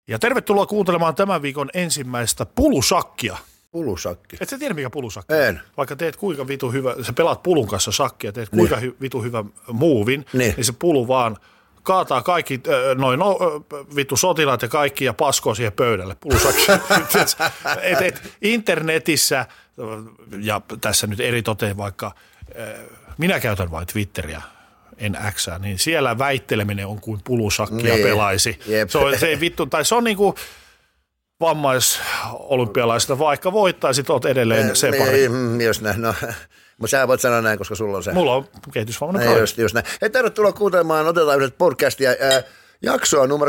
Ja tervetuloa kuuntelemaan tämän viikon ensimmäistä pulusakkia. Pulusakki. Et sä tiedä mikä pulusakki? En. Vaikka teet kuinka vitu hyvä, sä pelaat pulun kanssa shakkia, teet kuinka vitu hyvä muuvin, niin se pulu vaan kaataa kaikki vittu sotilaat ja kaikki ja paskoo siihen pöydälle. Pulusakki. Internetissä, ja tässä nyt eri toteen vaikka, minä käytän vain Twitteriä, en Xää, niin siellä väitteleminen on kuin pulusakkia pelaisi. Se ei vittu, tai se on niinku vammaisolympialaisista, vaikka voittaisit, oot edelleen se pari. Jos näin, no. Mutta sä voit sanoa näin, koska sulla on se. Mulla on kehitysvammainen kaveri. Just näin. Hei, tervetuloa kuuntelemaan, otetaan yhdet podcastia. Jaksoa numero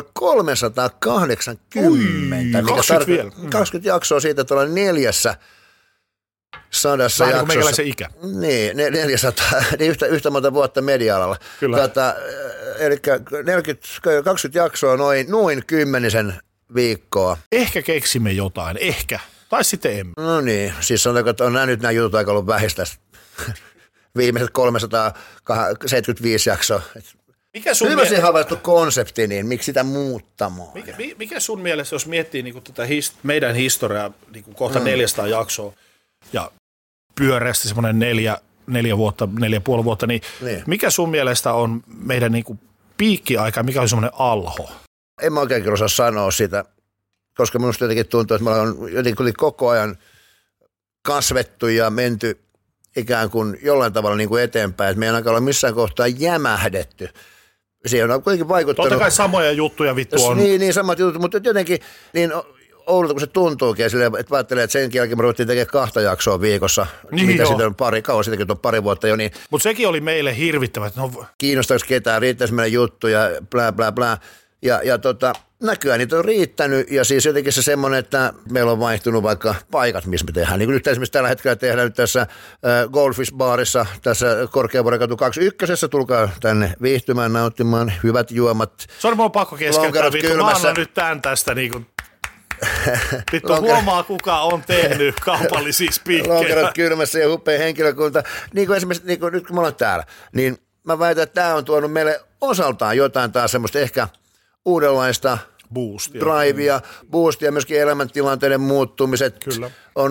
380. 20 jaksoa siitä, että ollaan 400 jaksossa. Vähän kuin meikäläisen ikä. Niin, 400, niin yhtä monta vuotta media-alalla. Kyllä. Eli 20 jaksoa noin 10 viikkoa. Ehkä keksimme jotain, ehkä. Tai sitten emme. No niin, siis sanotaanko, että on nämä jutut aika ollut vähistä viimeiset 375 jaksoa. Hyvä se havaittu konsepti, niin miksi sitä muuttamaan? Mikä sun mielestä, jos miettii niin tätä meidän historiaa, niin kohta 400 jaksoa, ja pyöreästi semmoinen 4,5 vuotta, niin mikä sun mielestä on meidän niin piikki-aika, mikä on semmoinen alho? En mä oikein osaa sanoa sitä, koska minusta jotenkin tuntuu, että me ollaan jotenkin koko ajan kasvettu ja menty ikään kuin jollain tavalla niin kuin eteenpäin, että me ei ainakaan ole missään kohtaa jämähdetty. Siihen on kuitenkin vaikuttanut. Totta kai samoja juttuja vittu on. Niin samat jutut, mutta jotenkin niin Oululta kun se tuntuukin, että ajattelee, että sen jälkeen me ruvettiin tekemään 2 jaksoa viikossa, niin mitä sitten on kauan siitäkin on pari vuotta jo. Niin mutta sekin oli meille hirvittävä. Kiinnostaako ketään, riittäisi meidän juttuja, blää blää blää. Ja näkyään niitä on riittänyt, ja siis jotenkin se semmoinen, että meillä on vaihtunut vaikka paikat, missä me tehdään. Niin kuin nyt esimerkiksi tällä hetkellä tehdään nyt tässä Goldfish-baarissa, tässä Korkeavuoren katu 21. Tulkaa tänne viihtymään, nauttimaan hyvät juomat. Sori, mulla on pakko keskeyttää, vittu. Mä annan nyt tämän tästä niinku. Vittu huomaa, kuka on tehnyt kaupallisia spiikkejä. Lonkerot kylmässä ja upea henkilökunta. Niin kuin esimerkiksi niin kuin nyt kun me ollaan täällä, niin mä väitän, että tämä on tuonut meille osaltaan jotain taas semmoista ehkä uudenlaista drivea, boostia, myöskin elämäntilanteiden muuttumiset. Kyllä.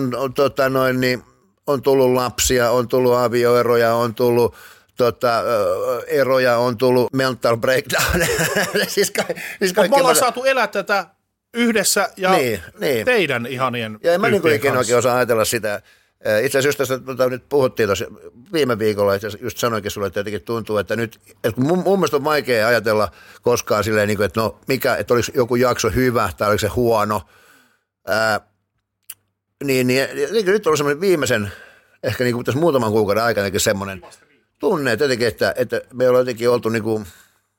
On tullut lapsia, on tullut avioeroja, on tullut eroja, on tullut mental breakdown. Me ollaan saatu elää tätä yhdessä ja teidän ihanien ja en mä niin ikinä oikein osaa ajatella sitä. Itse asiassa just tästä nyt puhuttiin tuossa viime viikolla, että just sanoinkin sulle, että jotenkin tuntuu, että nyt, että mun mielestä on vaikea ajatella koskaan silleen, että no että olisi joku jakso hyvä tai oliko se huono. Niin nyt on ollut semmoinen viimeisen, ehkä niin kuin tässä muutaman kuukauden aikana semmoinen tunne, että jotenkin, että me ollaan jotenkin oltu niin kuin,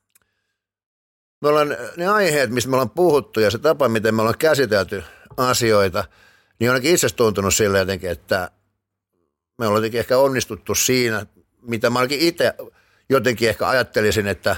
me ollaan ne aiheet, mistä me ollaan puhuttu ja se tapa, miten me ollaan käsitelty asioita, niin on ainakin itse tuntunut sille jotenkin, että me ollaan jotenkin ehkä onnistuttu siinä, mitä mä ainakin itse jotenkin ehkä ajattelisin, että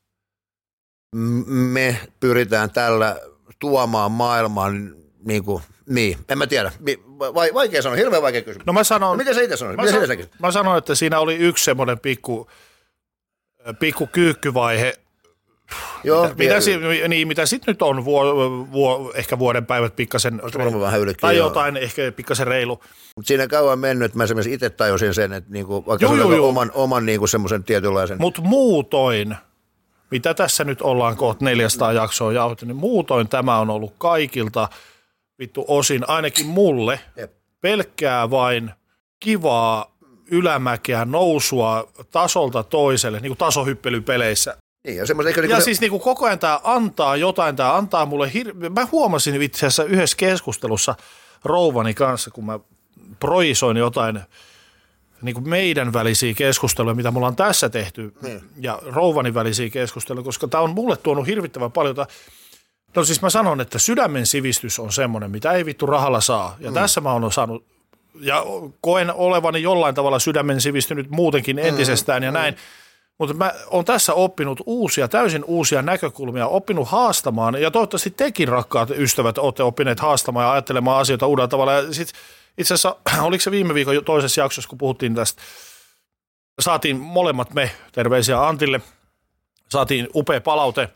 me pyritään tällä tuomaan maailmaan niin, en mä tiedä. Vaikea sanoa, hirveän vaikea kysymys. No mä sanon, miten sä itse sanoit? Mä sanon, että siinä oli yksi semmoinen pikku kyykkyvaihe. Joo, mitä sitten nyt on, ehkä vuoden päivät pikkasen, tai jotain ehkä pikkasen reilu. Mutta siinä kauan mennyt, että mä esimerkiksi itse tajusin sen, että niinku, vaikka oman niinku semmoisen tietynlaisen. Mutta muutoin, mitä tässä nyt ollaan kohta 400 jaksoa jauhettu, niin muutoin tämä on ollut kaikilta vittu osin, ainakin mulle, pelkkää vain kivaa ylämäkeä, nousua tasolta toiselle, niin kuin tasohyppelypeleissä. Niin, ja siis niin kuin koko ajan tämä antaa jotain, tämä antaa mulle mä huomasin itse asiassa yhdessä keskustelussa rouvani kanssa, kun mä projisoin jotain niin kuin meidän välisiä keskusteluja, mitä mulla on tässä tehty, ja rouvani välisiä keskusteluja, koska tämä on mulle tuonut hirvittävän paljon. No siis mä sanon, että sydämen sivistys on semmoinen, mitä ei vittu rahalla saa, ja tässä mä oon saanut, ja koen olevani jollain tavalla sydämen sivistynyt muutenkin entisestään ja näin. Mutta mä oon tässä oppinut täysin uusia näkökulmia, oppinut haastamaan, ja toivottavasti tekin, rakkaat ystävät, olette oppineet haastamaan ja ajattelemaan asioita uudella tavalla. Ja sit itse asiassa, oliko se viime viikon toisessa jaksossa, kun puhuttiin tästä, saatiin molemmat me, terveisiä Antille, saatiin upea palaute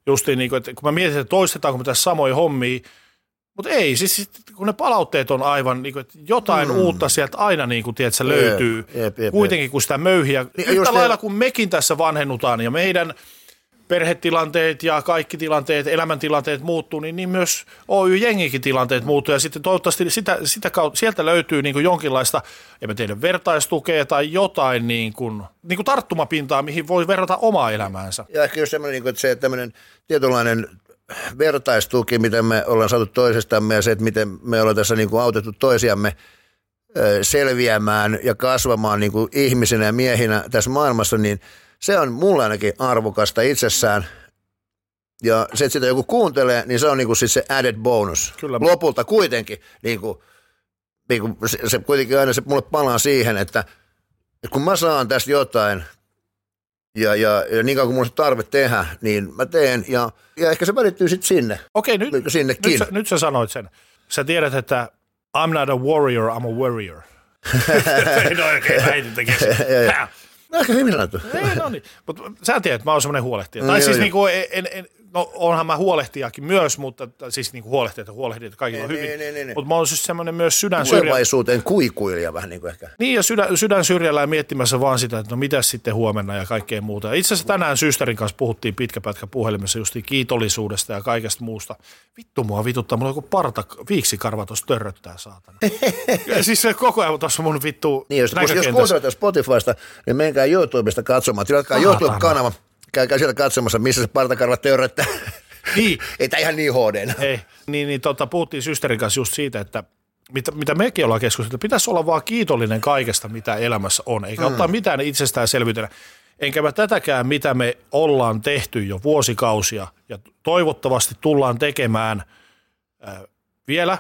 justiin niin kuin, että kun mä mietin, että toistetaanko me tässä samoja hommia, mutta ei, siis kun ne palautteet on aivan, niin kuin, että jotain uutta sieltä aina niin kuin, tiedätkö, löytyy, kuitenkin kun sitä möyhiä. Niin, yhtä lailla kun mekin tässä vanhennutaan ja meidän perhetilanteet ja kaikki tilanteet, elämäntilanteet muuttuu, niin myös Oy-jengikin tilanteet muuttuu ja sitten toivottavasti sitä kautta, sieltä löytyy niin kuin jonkinlaista, en mä tiedä, vertaistukea tai jotain niin kuin tarttumapintaa, mihin voi verrata omaa elämäänsä. Ja ehkä just semmoinen, että se tämmöinen tietynlainen vertaistuki, miten me ollaan saatu toisestamme ja se, että miten me ollaan tässä niin kuin autettu toisiamme selviämään ja kasvamaan niin kuin ihmisinä ja miehinä tässä maailmassa, niin se on mulle ainakin arvokasta itsessään. Ja se, että sitä joku kuuntelee, niin se on niin kuin siis se added bonus. Kyllä. Lopulta kuitenkin, niin kuin se kuitenkin aina se mulle palaa siihen, että kun mä saan tästä jotain, ja niin kauan kuin mulla on tarve tehdä, niin mä teen, ja ehkä se välittyy sitten sinne. Okei, nyt sä sanoit sen. Sä tiedät, että I'm not a warrior, I'm a warrior. Ei no oikein, mä heitin tekee sen. No ehkä hyvin sanottu. Ei, no niin, mutta sä tiedät, että mä oon semmoinen huolehtija. Tai siis niinku, no onhan mä huolehtijakin myös, mutta siis niinku huolehdit, että kaikilla on hyvin. Mutta mä oon siis semmoinen myös sydän syrjällä. Tulevaisuuteen kuikuilija vähän niin kuin ehkä. Niin ja sydän syrjällä ja miettimässä vaan sitä, että no mitäs sitten huomenna ja kaikkea muuta. Itse asiassa tänään systerin kanssa puhuttiin pitkä pätkä puhelimessa justiin kiitollisuudesta ja kaikesta muusta. Vittu mua vituttaa, mulla on joku viiksikarva tuossa törröttää saatana. Siis se koko ajan tuossa mun vittu niin, jos kuuntelette Spotifysta, niin menkää YouTubesta katsomaan. Tilatkaa YouTube-kanava. Käykää siellä katsomassa, missä se partakarva törröttää. Niin. Ei tämä ihan niin HD. Ei. Puhuttiin systerin kanssa just siitä, että mitä mekin ollaan keskusteltu, pitäisi olla vaan kiitollinen kaikesta, mitä elämässä on, eikä ottaa mitään itsestäänselvyytenä. Enkä mä tätäkään, mitä me ollaan tehty jo vuosikausia ja toivottavasti tullaan tekemään vielä.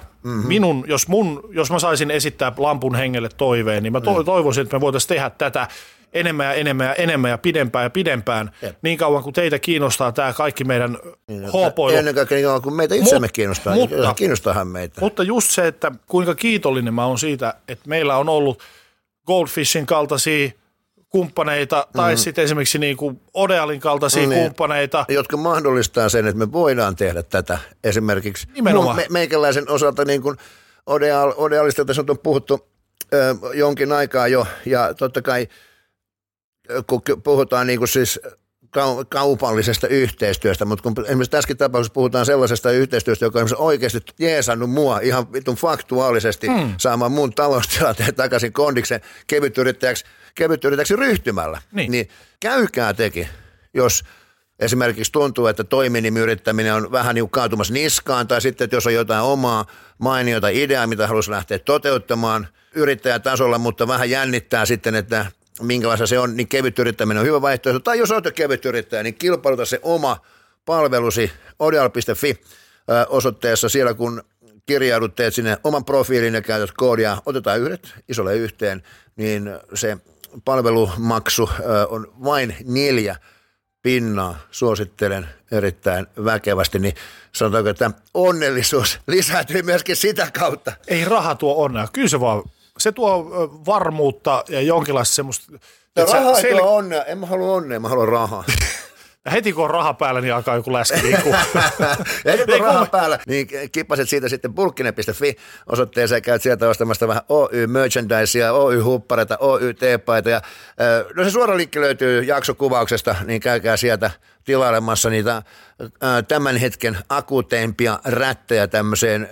Jos mä saisin esittää lampun hengelle toiveen, niin mä toivoisin, että me voitaisiin tehdä tätä enemmän ja pidempään. Jep. Niin kauan kuin teitä kiinnostaa tämä kaikki meidän hoopoilu. Ennen kaikkea niin kauan kuin meitä itsemme kiinnostaa. Kiinnostaahan meitä. Mutta just se, että kuinka kiitollinen mä oon siitä, että meillä on ollut Goldfishin kaltaisia kumppaneita tai sitten esimerkiksi niin kuin Odealin kaltaisia kumppaneita. Jotka mahdollistaa sen, että me voidaan tehdä tätä esimerkiksi. Meikäläisen osalta niin kuin Odealista tässä on puhuttu jonkin aikaa jo, ja totta kai kun puhutaan niin kuin siis kaupallisesta yhteistyöstä, mutta kun esimerkiksi tässäkin tapauksessa puhutaan sellaisesta yhteistyöstä, joka on oikeasti jeesannut mua ihan vitun faktuaalisesti saamaan mun taloustilanteen takaisin kondiksen kevytyrittäjäksi ryhtymällä, niin käykää teki, jos esimerkiksi tuntuu, että toiminimiyrittäminen on vähän niin kaatumassa niskaan, tai sitten, että jos on jotain omaa mainiota ideaa, mitä haluaisi lähteä toteuttamaan yrittäjätasolla, mutta vähän jännittää sitten, että minkälaista se on, niin kevyt yrittäminen on hyvä vaihtoehto. Tai jos olet kevyt yrittäjä, niin kilpailuta se oma palvelusi odeal.fi osoitteessa siellä, kun kirjaudut, teet sinne oman profiilin ja käytät koodia, otetaan yhdet isolle yhteen, niin se palvelumaksu on vain 4 pinnaa, suosittelen erittäin väkevästi, niin sanotaanko, että onnellisuus lisääntyy myöskin sitä kautta. Ei raha tuo onnea, kyllä se tuo varmuutta ja jonkinlaista semmoista. Raha ei tuo onnea, en mä halua onnea, mä haluan rahaa. Ja heti kun on raha päällä, niin alkaa joku läski liikkuu. Heti kun on raha päällä, niin kippaset siitä sitten bulkkinen.fi osoitteeseen, käyt sieltä ostamasta vähän Oy-merchandisea, Oy-huppareita, Oy-teepaita. Ja, no se suora linkki löytyy jaksokuvauksesta, niin käykää sieltä tilailemassa niitä tämän hetken akuuteimpia rättejä tämmöiseen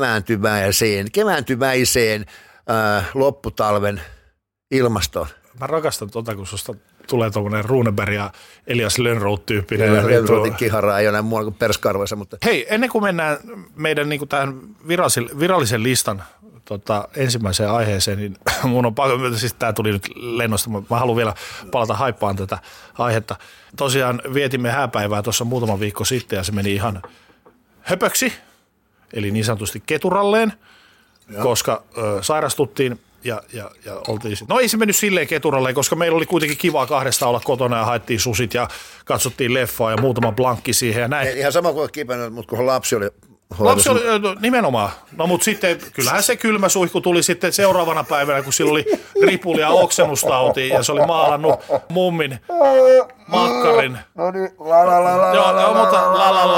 kevääntyväiseen lopputalven ilmastoon. Mä rakastan kun susta tulee tuommoinen Runeberg ja Elias Lönnroth-tyyppinen. Lönnrothin kiharaa ei ole näin muualla kuin perskarvoissa. Mutta. Hei, ennen kuin mennään meidän niin kuin tähän virallisen listan ensimmäiseen aiheeseen, niin mun on pakko, siis tämä tuli nyt lennosta, mä haluan vielä palata haippaan tätä aihetta. Tosiaan vietimme hääpäivää tuossa muutama viikko sitten ja se meni ihan höpöksi, eli niin sanotusti keturalleen, koska sairastuttiin. Ja oltiin sitten. No ei se mennyt silleen keturalleen, koska meillä oli kuitenkin kivaa kahdesta olla kotona ja haettiin susit ja katsottiin leffaa ja muutama blankki siihen ja näin. Ihan sama kuin kipänä, mutta kun lapsi oli Lapsi oli nimenomaan. No mutta sitten kyllähän se kylmä suihku tuli sitten seuraavana päivänä, kun sillä oli ripuli ja oksennustauti ja se oli maalannut mummin makkarin. No niin, Joo, mutta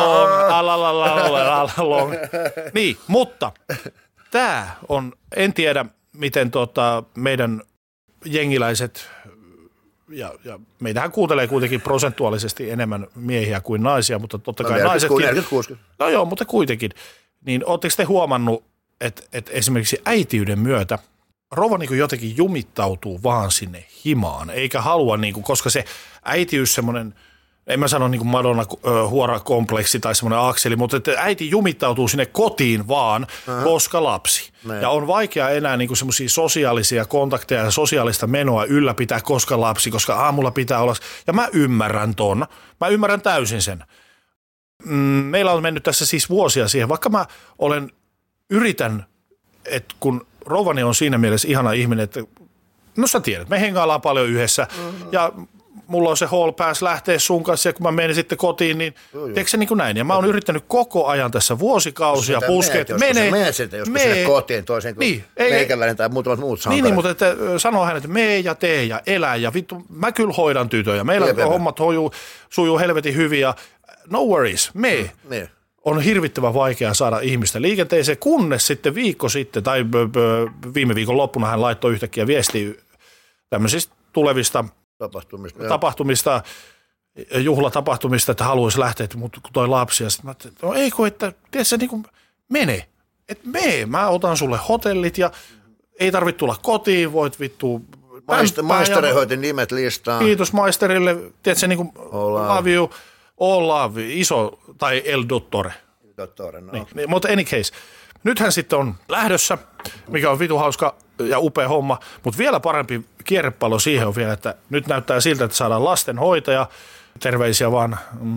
la. Niin, mutta tämä on, en tiedä miten meidän jengiläiset, ja meitähän kuuntelee kuitenkin prosentuaalisesti enemmän miehiä kuin naisia, mutta totta kai naisetkin. 40-60. No joo, mutta kuitenkin. Niin ootteko te huomannut, että esimerkiksi äitiyden myötä rouva niin kuin jotenkin jumittautuu vaan sinne himaan, eikä halua, niin kuin, koska se äitiys semmoinen, en mä sano niin kuin Madonna huora-kompleksi tai semmoinen akseli, mutta että äiti jumittautuu sinne kotiin vaan, koska lapsi. Ja on vaikea enää niin kuin semmoisia sosiaalisia kontakteja ja sosiaalista menoa ylläpitää, koska lapsi, koska aamulla pitää olla. Ja mä ymmärrän ton. Mä ymmärrän täysin sen. Meillä on mennyt tässä siis vuosia siihen, vaikka mä yritän, että kun rouvani on siinä mielessä ihana ihminen, että no sä tiedät, me hengaillaan paljon yhdessä ja mulla on se hall pass lähteä sun kanssa ja kun mä menen sitten kotiin, niin tiedätkö se niin kuin näin. Ja mä oon yrittänyt koko ajan tässä vuosikausia puskeet. Menet sinne kotiin toisen kuin meikäläinen tai muutamat muut sankarit. Niin, mutta että sanoo hän, että mee ja tee ja elä ja vittu, mä kyllä hoidan tytöjä. Meillä hommat sujuu helvetin hyvin ja no worries, on hirvittävän vaikea saada ihmistä liikenteeseen, kunnes sitten viikko sitten tai viime viikon loppuna hän laittoi yhtäkkiä viestiä tämmöisistä tulevista tapahtumista, juhlatapahtumista, että haluaisi lähteä, mutta kun toi lapsi, ja sitten mä ajattelin, no ei kun, että tiedätkö, niin kuin mene, että mä otan sulle hotellit ja ei tarvitse tulla kotiin, voit vittu. Maisteri hoiti nimet listaan. Kiitos maisterille, tiedätkö, niin kuin love you, all love, iso, tai el dottore. Dottore, no. Niin, mutta any case. Nythän sitten on lähdössä, mikä on vitu hauska ja upea homma, mutta vielä parempi kierrepallo siihen on vielä, että nyt näyttää siltä, että saadaan lastenhoitaja. Terveisiä vaan,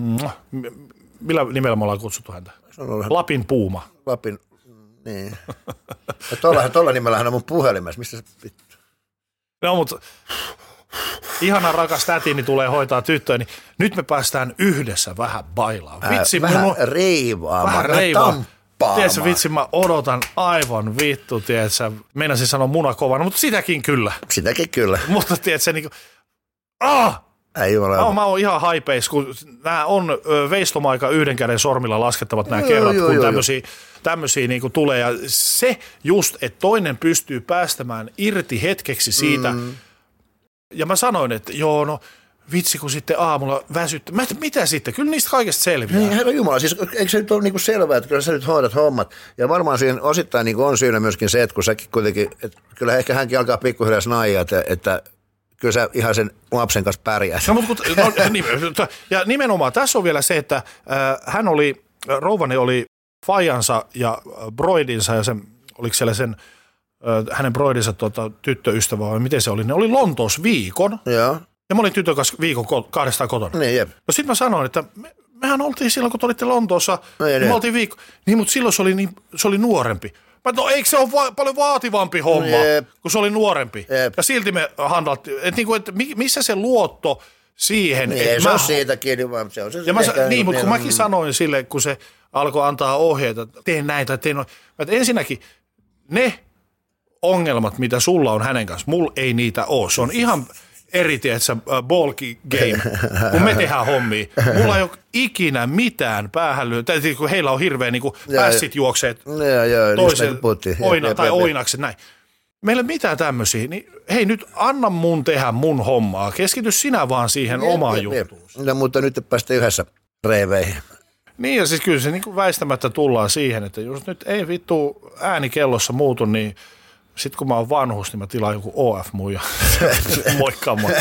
millä nimellä me ollaan kutsuttu häntä? Lapin Puuma. Lapin, niin. Tuolla nimellähän on mun puhelimessa, mistä se vittu? No mutta ihana rakas tätini tulee hoitaa tyttöä, niin nyt me päästään yhdessä vähän bailaan. Vitsi, vähän reivaamaan, vähän tamppaamaan. Tiedätkö, vitsi, mä odotan aivan vittu, tiedätkö, meinasin sanoa munakovana, mutta sitäkin kyllä. Sitäkin kyllä. Mutta tiedätkö, niin kuin, mä oon ihan haipeis, kun nämä on veistomaika yhden käden sormilla laskettavat nämä kerrat, kun tämmöisiä niin kuin tulee. Ja se just, että toinen pystyy päästämään irti hetkeksi siitä. Ja mä sanoin, että joo, no vitsi, kun sitten aamulla väsyttää. Mitä sitten? Kyllä niistä kaikesta selviää. Niin, herra Jumala, siis eikö se nyt ole niinku selvää, että kyllä sä nyt hoidat hommat. Ja varmaan siinä osittain niinku on syynä myöskin se, että kun säkin kuitenkin, että kyllä ehkä hänkin alkaa pikkuhiljaa snaijaa, että kyllä sä ihan sen lapsen kanssa pärjäät. Ja nimenomaan tässä on vielä se, että rouvani oli faijansa ja broidinsa ja sen, oliko siellä sen hänen broidinsa tyttöystävä vai miten se oli, ne oli Lontoossa viikon. Joo. Ja mä olin tytön kanssa viikon kahdestaan kotona. Niin, jep. No sit mä sanoin, että mehän oltiin silloin, kun te olitte Lontoossa, me oltiin viikko. Niin, mutta silloin se oli nuorempi. Mä no eikö se ole paljon vaativampi homma, kun se oli nuorempi. Jep. Ja silti me handlattiin, että missä se luotto siihen. Niin, se on siitä kiinni, vaan se on se. Niin, mutta kun mäkin sanoin sille, kun se alkoi antaa ohjeita, tee näin tai tee noin. Ensinnäkin ne ongelmat, mitä sulla on hänen kanssa, mulla ei niitä ole. Se on ihan eri, tiedätkö, ball game, kun me tehdään hommia. Mulla ei ole ikinä mitään päähän lyö. Kun heillä on hirveä niin pässit juokseet toisen oinakset, näin. Meillä ei ole mitään tämmöisiä. Niin, hei, nyt anna mun tehdä mun hommaa. Keskity sinä vaan siihen omaan juttuun. No, mutta nyt päästä yhdessä reiveihin. Niin, ja siis kyllä se niin väistämättä tullaan siihen, että jos nyt ei vittu ääni kellossa muutu, niin sitten kun mä oon vanhus, niin mä tilaan joku OF-muija. Moikka moi.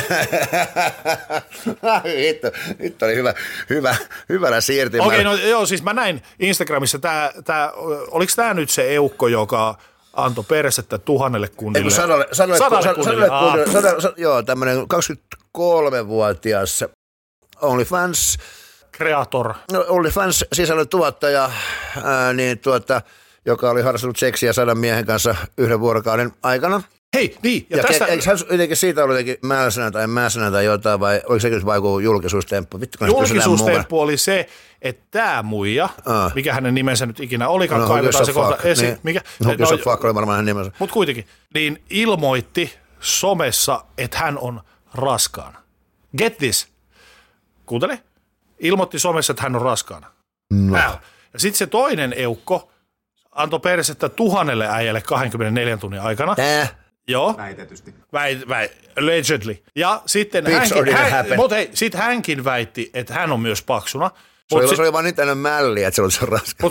Nyt oli hyvänä siirtymä. Okei, no joo, siis mä näin Instagramissa, oliko tämä nyt se eukko, joka antoi persettä 1000 kunnille? Sadalle kunnille. Joo, tämmöinen 23-vuotias OnlyFans kreator. OnlyFans sisällöntuottaja, joka oli harrastanut seksiä 100 miehen kanssa 1 vuorokauden aikana. Hei, niin. Ja tästä... eikö hän jotenkin siitä ollut jotenkin mäsänä tai jotain, vai oliko sekin vai joku julkisuustemppu? Julkisuustemppu oli se, että tämä muija, mikä hänen nimensä nyt ikinä olikaan, kaivetaan se kohta esiin. Fuck oli varmaan hänen nimensä. Mutta kuitenkin, niin ilmoitti somessa, että hän on raskaana. Get this. Kuuntele. Ilmoitti somessa, että hän on raskaana. No. Ja sitten se toinen eukko antoi persettä 1000 äijälle 24 tunnin aikana. Joo. Väitetysti. Allegedly. Ja sitten sit hänkin väitti, että hän on myös paksuna. Se oli vaan niin tänne mälliä, että se oli raska.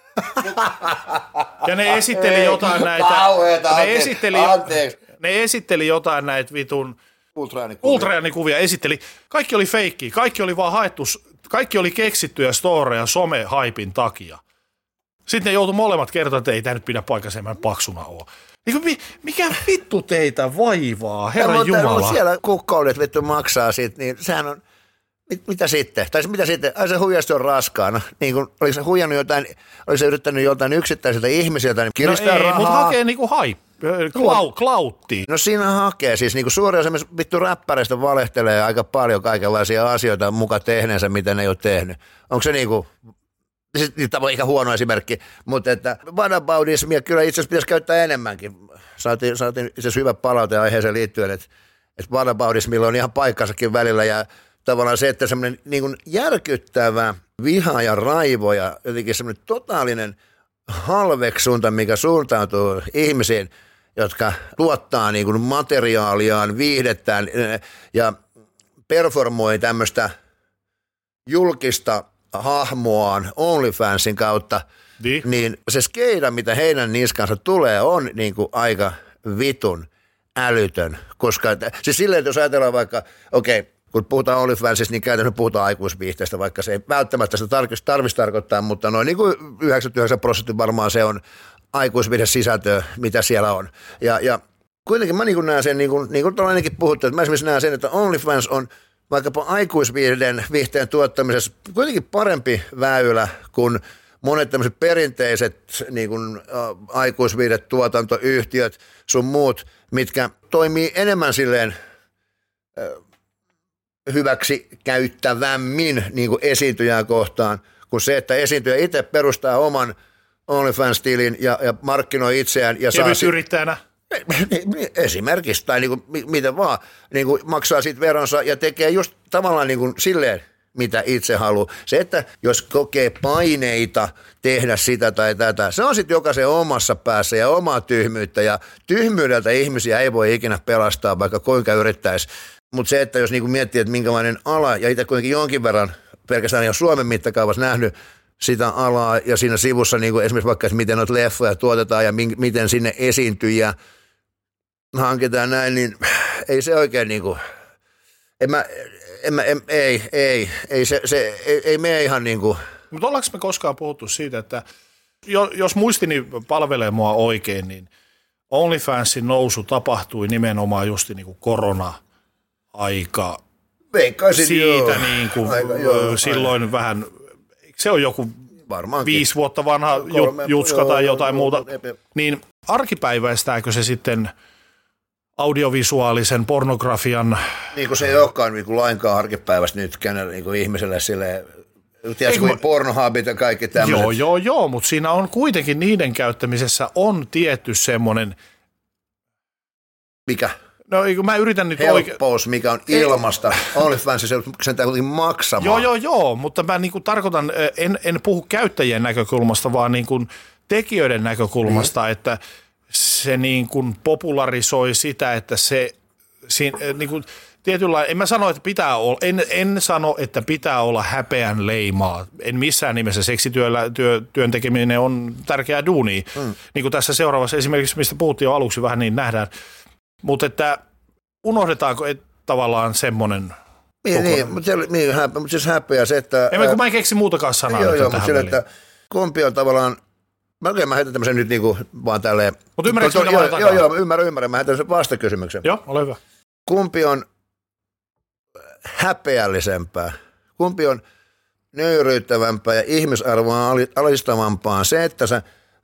Ja ne esitteli jotain näitä. Ne esitteli jotain näitä vitun ultraäänikuvia. Esitteli. Kaikki oli feikkiä. Kaikki oli vaan haettu. Kaikki oli keksittyjä storeja some-haipin takia. Sitten ne joutui molemmat kertoa, että ei tämä nyt pidä paikaisemman paksuna ole. Mikä vittu teitä vaivaa, Herran Jumala? Mutta siellä kukkoudet vittu maksaa siitä, niin sehän on, mitä sitten? Tai mitä sitten? Ai se huijasti on raskaana. Niin kun, oliko se huijannut jotain, oliko se yrittänyt jotain yksittäisiltä ihmisiltä, niin kiristää rahaa? Mutta hakee niinku klauttiin. No siinä hakee, siis niinku suuri osa vittu räppäreistä valehtelee aika paljon kaikenlaisia asioita muka tehneensä, mitä ne ei ole tehnyt. Onko se niinku... Tämä on ihan huono esimerkki, mutta että whataboutismia kyllä itse asiassa pitäisi käyttää enemmänkin. Saatiin itse asiassa hyvä palaute aiheeseen liittyen, että whataboutismilla on ihan paikkansakin välillä ja tavallaan se, että semmoinen niin kuin järkyttävä viha ja raivo ja jotenkin semmoinen totaalinen halveksunta, mikä suuntautuu ihmisiin, jotka tuottaa niin kuin materiaaliaan, viihdettään ja performoi tämmöistä julkista hahmoaan OnlyFansin kautta, niin se skeida, mitä heidän niskansa tulee, on niin kuin aika vitun älytön. Koska, siis silleen, että jos ajatellaan vaikka, kun puhutaan OnlyFansista, niin käytännössä puhutaan aikuisviihteestä, vaikka se ei välttämättä sitä tarvitsisi tarkoittaa, mutta noin niin kuin 99% varmaan se on aikuisviihde sisältöä, mitä siellä on. Ja kuitenkin mä niin näen sen, niin kuin tuolla ainakin puhuttu, että mä esimerkiksi näen sen, että OnlyFans on vaikkapa aikuisviihteen tuottamisessa kuitenkin parempi väylä kuin monet tämmöiset perinteiset niin kuin, aikuisviihdetuotantoyhtiöt sun muut, mitkä toimii enemmän silleen hyväksi käyttävämmin niin kuin esiintyjää kohtaan, kuin se, että esiintyjä itse perustaa oman OnlyFans-tilin ja markkinoi itseään. Ja yrittäjänä. Esimerkiksi, tai niin kuin, miten vaan, niin kuin maksaa siitä veronsa ja tekee just tavallaan niin kuin silleen, mitä itse haluaa. Se, että jos kokee paineita tehdä sitä tai tätä, se on sitten jokaisen omassa päässä ja omaa tyhmyyttä, ja tyhmyydeltä ihmisiä ei voi ikinä pelastaa, vaikka kuinka yrittäisi. Mutta se, että jos niin kuin miettii, että minkälainen ala, ja itse kuitenkin jonkin verran pelkästään jo Suomen mittakaavassa nähnyt sitä alaa, ja siinä sivussa niin kuin esimerkiksi vaikka, että miten noita leffoja tuotetaan ja miten sinne esiintyjä hankitaan näin, niin ei se oikein niinku, ei mene ihan niinku. Mutta ollaanko me koskaan puhuttu siitä, että jos muistini palvelee mua oikein, niin OnlyFansin nousu tapahtui nimenomaan just niinku korona-aika. Veikkaisin, siitä niinku silloin vähän, se on joku varmaankin 5 vuotta vanha jutska tai jotain muuta, niin arkipäiväistääkö se sitten audiovisuaalisen pornografian? Niin kuin se ei olekaan niin kuin lainkaan arkipäivästä nyt niin kuin ihmiselle silleen, tiedätkö kuin Pornhubit ja kaikki tämmöiset. Joo, mutta siinä on kuitenkin niiden käyttämisessä on tietty semmoinen. Mikä? No mä yritän nyt helppous, mikä on ilmasta. OnlyFansissa sen kuitenkin maksamaan. Joo, mutta mä niin kuin tarkoitan, en puhu käyttäjien näkökulmasta, vaan niin kuin tekijöiden näkökulmasta, että se niin kuin popularisoi sitä, että se niin kuin tietynlainen, en mä sano, että pitää olla, en sano, että pitää olla häpeän leimaa. En missään nimessä, seksityön tekeminen on tärkeää duunia. Niin kuin tässä seuraavassa esimerkiksi, mistä puhuttiin jo aluksi vähän, niin nähdään. Mutta että unohdetaanko tavallaan semmoinen. Mutta siis häpeä se, että. Mä en keksi muutakaan sanaa. Joo, mutta se, että kumpi on tavallaan. Mä heitän tämmöisen nyt niinku vaan tälleen. Mutta ymmärrätkö mitä mä olen takaa? Joo, ymmärrän. Mä heitän tämmöisen vastakysymyksen. Joo, ole hyvä. Kumpi on häpeällisempää? Kumpi on nöyryyttävämpää ja ihmisarvoa alistavampaa? Se, että sä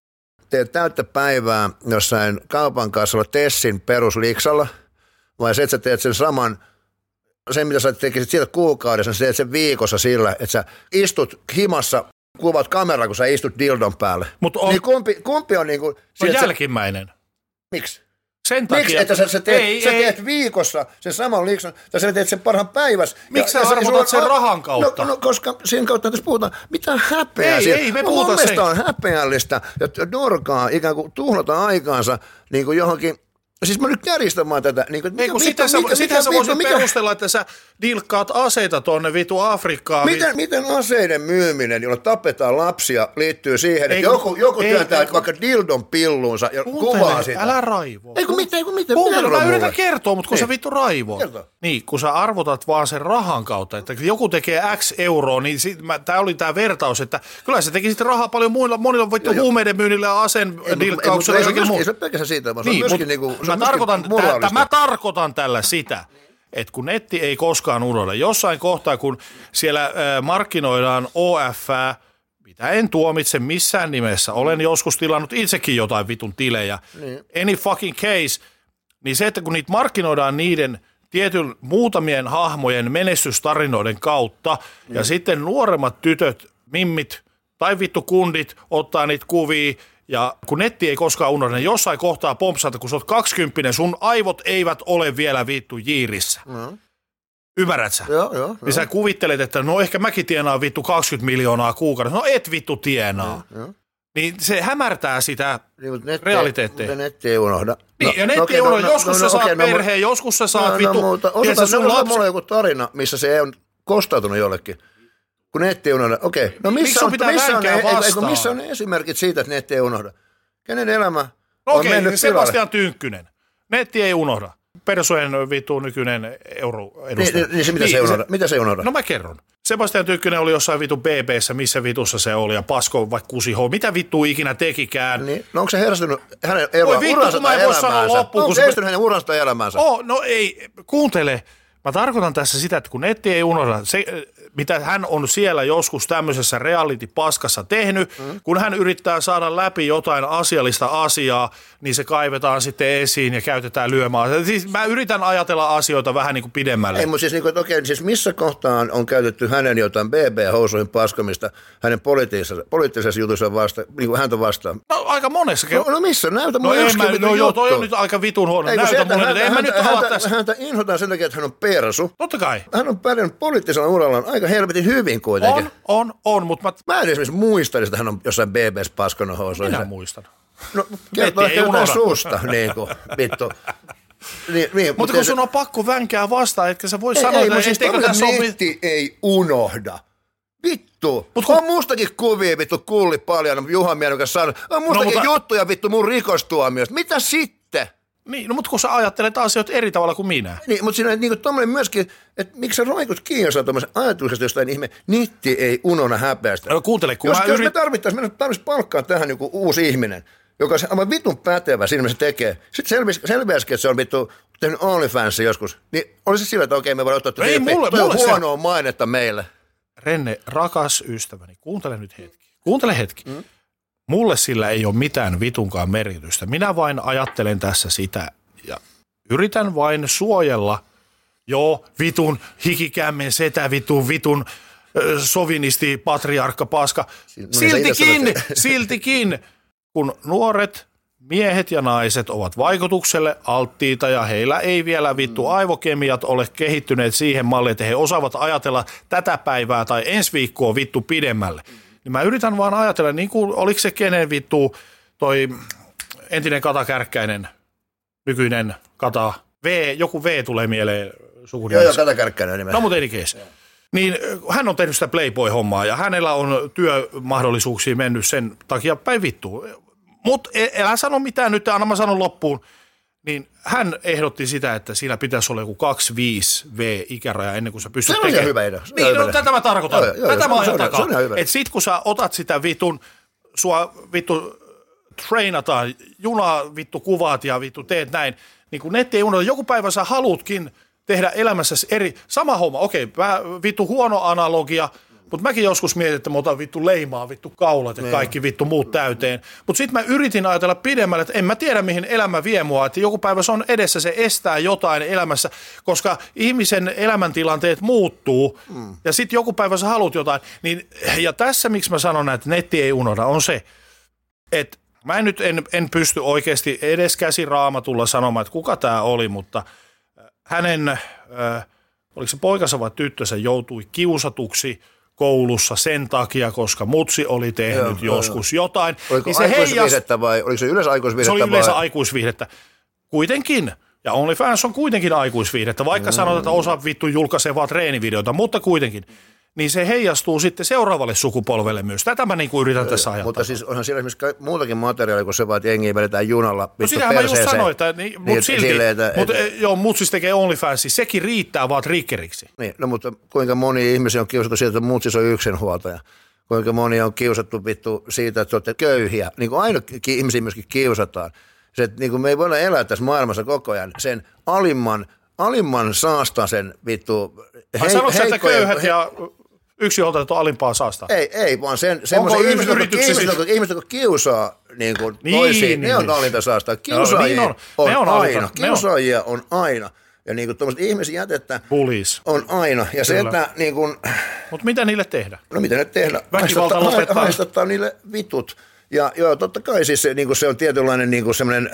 teet täyttä päivää jossain kaupan kassalla Tessin perusliksalla, vai se, että sä teet sen saman, sen mitä sä tekisit siitä kuukaudessa, niin sä teet sen viikossa sillä, että sä istut himassa, kuvat kameraa, kun sä istut dildon päälle. Niin kumpi on niinku... No jälkimmäinen. Miksi? Sen takia... Miksi, että sä teet viikossa sen saman liikson, tai sä teet sen parhaan päivässä. Miksi sä arvotat sen rahan kautta? No, koska sen kautta tässä puhutaan, mitä häpeää siinä. Ei, me puhutaan se. On häpeällistä, että Norkaa ikään kuin tuhlata aikaansa niin kuin johonkin. Siis mä nyt kärjistämään tätä. Niin Sitten sä voisit perustella, että sä dilkkaat aseita tonne vitu Afrikkaan. Miten aseiden myyminen, jolla tapetaan lapsia, liittyy siihen, että joku työntää vaikka dildon pilluunsa ja kuvaa sitä? Älä raivoa. Miten? Mä yritän kertoa, mutta kun sä vittu raivoo. Niin, kun sä arvotat vaan sen rahan kautta, että joku tekee X euroa, niin tää oli tää vertaus, että kyllä sä tekisit rahaa paljon monilla vittu huumeiden myynnillä ja aseen dilkkauksella. Ei se pelkästään siitä, vaan se on myöskin niinku... Mä tarkoitan tällä sitä, että kun netti ei koskaan unohda. Jossain kohtaa, kun siellä markkinoidaan OF:ää, mitä en tuomitse missään nimessä, olen joskus tilannut itsekin jotain vitun tilejä, any fucking case, niin se, että kun niitä markkinoidaan niiden tietyn muutamien hahmojen menestystarinoiden kautta, ja sitten nuoremmat tytöt, mimmit tai vittu kundit ottaa niitä kuvia, ja kun netti ei koskaan unohda, niin jossain kohtaa pompsata, kun sä oot 20, sun aivot eivät ole vielä vittu jiirissä. Ymmärrät sä? Joo. Niin sä kuvittelet, että no ehkä mäkin tienaan vittu 20 miljoonaa kuukaudessa. No et vittu tienaa. Niin se hämärtää sitä realiteettia. Mutta netti ei unohda. Niin, ja netti ei unohda. Joskus sä saat perheen, joskus sä saat vittu. Mulla on joku tarina, missä se on kostautunut jollekin. Kun netti ei unohda. Okei. No missä on ne esimerkit siitä, että netti ei unohda? Kenen elämä on mennyt pilalle? Sebastian Tynkkynen. Netti ei unohda. Persojen vittu nykyinen euroedustaja. Niin se mitä se ei unohda? No mä kerron. Sebastian Tynkkynen oli jossain vitun BB:ssä, missä vitussa se oli, ja pasko vaikka kusiho. Mitä vittu ikinä tekikään? Niin, no onko se herrastynyt hänen uransa tai elämäänsä? Onko se herrastynyt hänen uransa tai elämäänsä? No ei, kuuntele. Mä tarkoitan tässä sitä, että kun netti ei unohda, se, mitä hän on siellä joskus tämmöisessä reality-paskassa tehnyt, kun hän yrittää saada läpi jotain asiallista asiaa, niin se kaivetaan sitten esiin ja käytetään lyömään. Siis mä yritän ajatella asioita vähän niin kuin pidemmälle. Ei, mutta siis, niin okei, siis missä kohtaan on käytetty hänen jotain BB-housuihin paskomista hänen poliittisessa jutussa vastaan, niin kuin häntä vastaan? No aika monessa. No missä? Näytä mulle toi on nyt aika vitun huono. Näytä mulle. En mä nyt halua tässä. Häntä inhotaan sen takia, että hän on persu. Totta kai. Hän on pärjännyt poliittisella urallaan aika helvetin hyvin kuitenkin. On, mutta mä en esimerkiksi muista, että hän on jossain BB:ssä paskonut housuissa. Minä muistan. No, kertoo ehkä jotain suusta, niin kuin, vittu. Niin, mutta kun sun on pakko vänkää vastaan, etkä sä voi sanoa, että siis netti ei unohda. Vittu. On mustakin kuvia, vittu, kulli paljon, Juha Mielen kanssa sanoi. On mustakin juttuja, vittu, mun rikostuomiosta. Mitä sitten? Niin, no mutta kun sä ajattelet asioita eri tavalla kuin minä. Niin, mutta siinä niin tommoinen myöskin, että miksi sä roikut kiinnostaa tuommoisen ajatuksesta jostain ihme, netti ei unohda häpeästä. No kuuntele, kun jos me tarvittaisiin palkkaa tähän joku uusi ihminen, joka on aivan vitun pätevä siinä, mitä se tekee. Sitten selviäisikin, että se on vittu tehnyt OnlyFans joskus. Niin olisi se sillä, että okei, me voidaan ottaa tuo huonoa mainetta meille. Renne, rakas ystäväni, kuuntele hetki. Mulle sillä ei ole mitään vitunkaan merkitystä. Minä vain ajattelen tässä sitä ja yritän vain suojella vitun hikikämmen setä vitun sovinisti patriarkka paska. Siltikin, kun nuoret miehet ja naiset ovat vaikutukselle alttiita ja heillä ei vielä vittu aivokemiat ole kehittyneet siihen malliin, että he osaavat ajatella tätä päivää tai ensi viikkoa vittu pidemmälle. Niin mä yritän vaan ajatella, niin kuin oliko se kenen vittu toi entinen Kata Kärkkäinen, nykyinen Kata, joku V tulee mieleen sukunimeksi. Joo, Kata Kärkkäinen nimellä. No mutta any case. Niin hän on tehnyt sitä Playboy-hommaa ja hänellä on työmahdollisuuksia mennyt sen takia päin vittuun. Mutta älä sano mitään nyt, anna mä sanon loppuun. Niin hän ehdotti sitä, että siinä pitäisi olla joku 25V-ikäraja ennen kuin sä pystyt tekemään. Se on hyvä idea. Niin, no, tätä mä tarkoitan. Tätä mä ajan takaa. Että sit kun sä otat sitä sua trainataan, junaa vittu kuvaat ja vittu teet näin, niin kun netti ei unohda, joku päivä sä halutkin tehdä elämässäsi sama homma. Okei, vittu huono analogia, Mutta mäkin joskus mietin, että mä otan vittu leimaa, vittu kaulat ja kaikki vittu muut täyteen. Mutta sitten mä yritin ajatella pidemmälle, että en mä tiedä mihin elämä vie mua, että joku päivä se on edessä, se estää jotain elämässä, koska ihmisen elämäntilanteet muuttuu ja sitten joku päivä sä haluat jotain. Niin, ja tässä miksi mä sanon, että netti ei unohda, on se, että mä en pysty oikeasti edes käsiraamatulla sanomaan, että kuka tämä oli, mutta hänen, oliko se poikansa vai tyttönsä, joutui kiusatuksi koulussa sen takia, koska mutsi oli tehnyt joskus jotain. Oliko niin se aikuisviihdettä vai oliko se yleensä aikuisviihdettä? Se oli yleensä aikuisviihdettä. Kuitenkin. Ja OnlyFans on kuitenkin aikuisviihdettä, vaikka sanotaan, että osa vittu julkaisee vaan treenivideoita, mutta kuitenkin. Niin se heijastuu sitten seuraavalle sukupolvelle myös. Tätä mä niinku yritän tässä ajatella. Mutta siis onhan siellä esimerkiksi muutakin materiaalia, kun se vaan, että jengiä vedetään junalla. No sitähän mä just sanoin, että mutta silti. Mutsis tekee OnlyFansia, sekin riittää vaan triggeriksi. Niin, no mutta kuinka moni ihmisiä on kiusattu siitä, että mutsis on yksinhuoltaja. Kuinka moni on kiusattu vittu siitä, että olette köyhiä. Niin kuin aina ihmisiä myöskin kiusataan. Se, että niin kuin me ei voida elää tässä maailmassa koko ajan sen alimman saastaisen vittu. Sanotko, että köyhät ja yksinhuoltajat on alimpaa saasta? Ei, vaan semmoisia ihmiset, jotka kiusaa niin kuin toisiin, ne on alinta saasta. Kiusaajia on aina. Kiusaajia on aina. Ja niin kuin tuommoiset ihmisjätettä on aina. Ja se, että niin kuin... Mutta mitä niille tehdä? No mitä ne tehdä? Väkivalta lopettaa. Haistattaa niille vitut. Ja joo, totta kai siis niin kuin se on tietynlainen niin kuin semmoinen,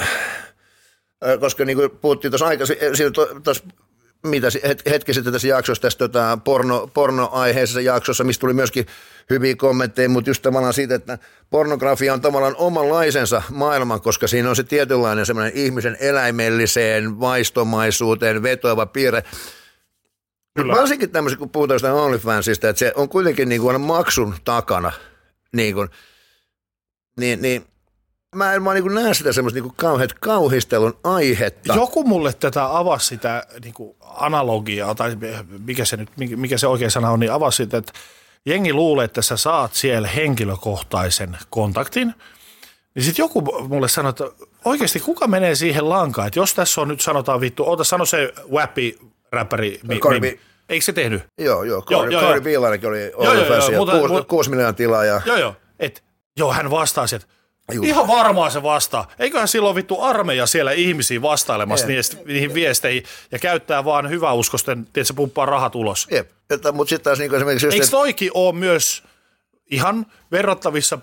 koska niin kuin puhuttiin tuossa aikaisemmin, mitä hetki sitten tässä jaksossa, tässä pornoaiheisessa jaksossa, mistä tuli myöskin hyviä kommentteja, mutta just tavallaan siitä, että pornografia on tavallaan omanlaisensa maailman, koska siinä on se tietynlainen semmoinen ihmisen eläimelliseen vaistomaisuuteen vetoava piirre. Kyllä. Varsinkin tämmöisen, kun puhutaan sitä OnlyFansista, että se on kuitenkin niin kuin maksun takana, niin kuin, niin mä en vaan niin näe sitä semmoista niin kauhistelun aihetta. Joku mulle tätä avasi sitä niin analogiaa, tai mikä se oikea sana on, niin avasi sitä, että jengi luulee, että sä saat siellä henkilökohtaisen kontaktin, niin sitten joku mulle sanoi, että oikeasti kuka menee siihen lankaan, että jos tässä on nyt sanotaan vittu, sano se Wappy-räppäri, eikö se tehnyt? Joo, Cardi B oli OnlyFansia, 6 miljoonaa tilaa. Joo, hän vastaa sieltä. Ihan varmaan se vastaa. Eiköhän silloin vittu armeija siellä ihmisiä vastailemassa niihin viesteihin ja käyttää vaan hyväuskosten, tiedätkö, pumppaa rahat ulos. Jep, mutta sitten taas niin esimerkiksi... Eikö toikin ole myös ihan verrattavissa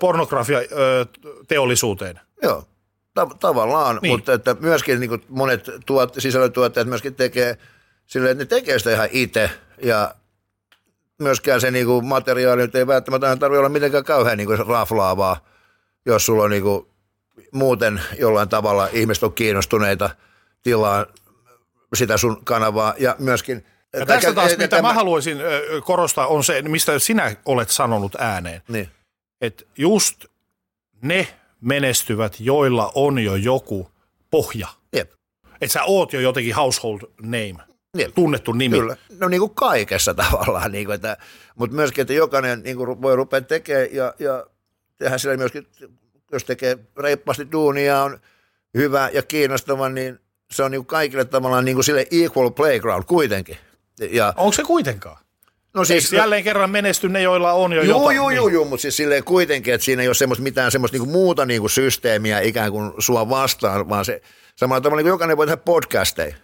pornografia-teollisuuteen? Joo, tavallaan, niin. Mutta että myöskin niin monet sisällöntuottajat myöskin tekee silleen, että ne tekee sitä ihan itse ja myöskään se niin kuin materiaali nyt ei välttämättä tarvitse olla mitenkään kauhean niin kuin raflaavaa. Jos sulla on niinku muuten jollain tavalla ihmiset on kiinnostuneita tilaa sitä sun kanavaa ja myöskin... Ja tästä taas, mitä mä haluaisin korostaa, on se, mistä sinä olet sanonut ääneen. Niin. Että just ne menestyvät, joilla on jo joku pohja. Jep. Että sä oot jo jotenkin household name, Jep. tunnettu nimi. Kyllä, no niin kuin kaikessa tavallaan, niin kuin, mutta myöskin, että jokainen niin kuin voi rupea tekemään ja tehdään sillä myöskin, jos tekee reippaasti duunia, on hyvä ja kiinnostava, niin se on niin kaikille tavallaan niin kuin sille equal playground kuitenkin. Ja, onko se kuitenkaan? No siis, jälleen kerran menesty ne, joilla on jo jotain. Joo, mutta siis silleen kuitenkin, että siinä ei ole mitään semmoista niin kuin muuta niin kuin systeemiä ikään kuin sua vastaan, vaan se samalla tavalla niin kuin jokainen voi tehdä podcasteja.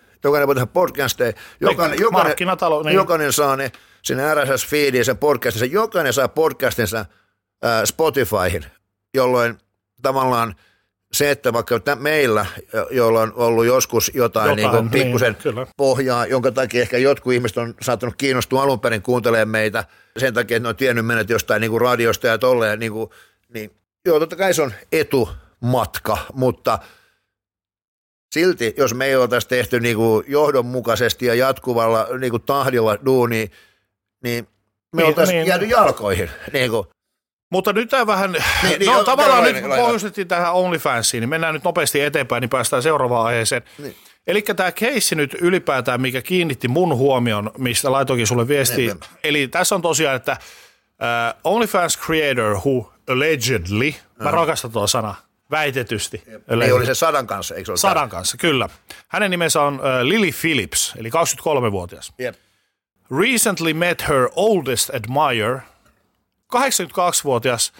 Jokainen saa ne sinne RSS-feediin sen podcastinsa, jokainen saa podcastinsa Spotifyhin, jolloin tavallaan se, että vaikka meillä, joilla on ollut joskus jotain niin pikkusen pohjaa, jonka takia ehkä jotkut ihmiset on saattanut kiinnostua alun perin kuuntelemaan meitä sen takia, että ne on tiennyt menet jostain niin kuin radiosta ja tolleen, niin joo, totta kai se on etumatka, mutta silti, jos me ei oltaisi tehty niin kuin johdonmukaisesti ja jatkuvalla niin kuin tahdilla duunia, niin me oltaisiin jääty jalkoihin, niin kuin. Mutta nyt tämä vähän, tavallaan nyt pohjustettiin tähän OnlyFansiin, niin mennään nyt nopeasti eteenpäin, niin päästään seuraavaan aiheeseen. Niin. Eli tämä keissi nyt ylipäätään, mikä kiinnitti mun huomion, mistä laitoinkin sulle viestiä. Eli tässä on tosiaan, että OnlyFans creator who allegedly, mä rakastan tuo sana, väitetysti. Niin oli se 100 kanssa, eikö se ole 100 kanssa, kyllä. Hänen nimensä on Lily Phillips, eli 23-vuotias. Jep. recently met her oldest admirer. 82-vuotias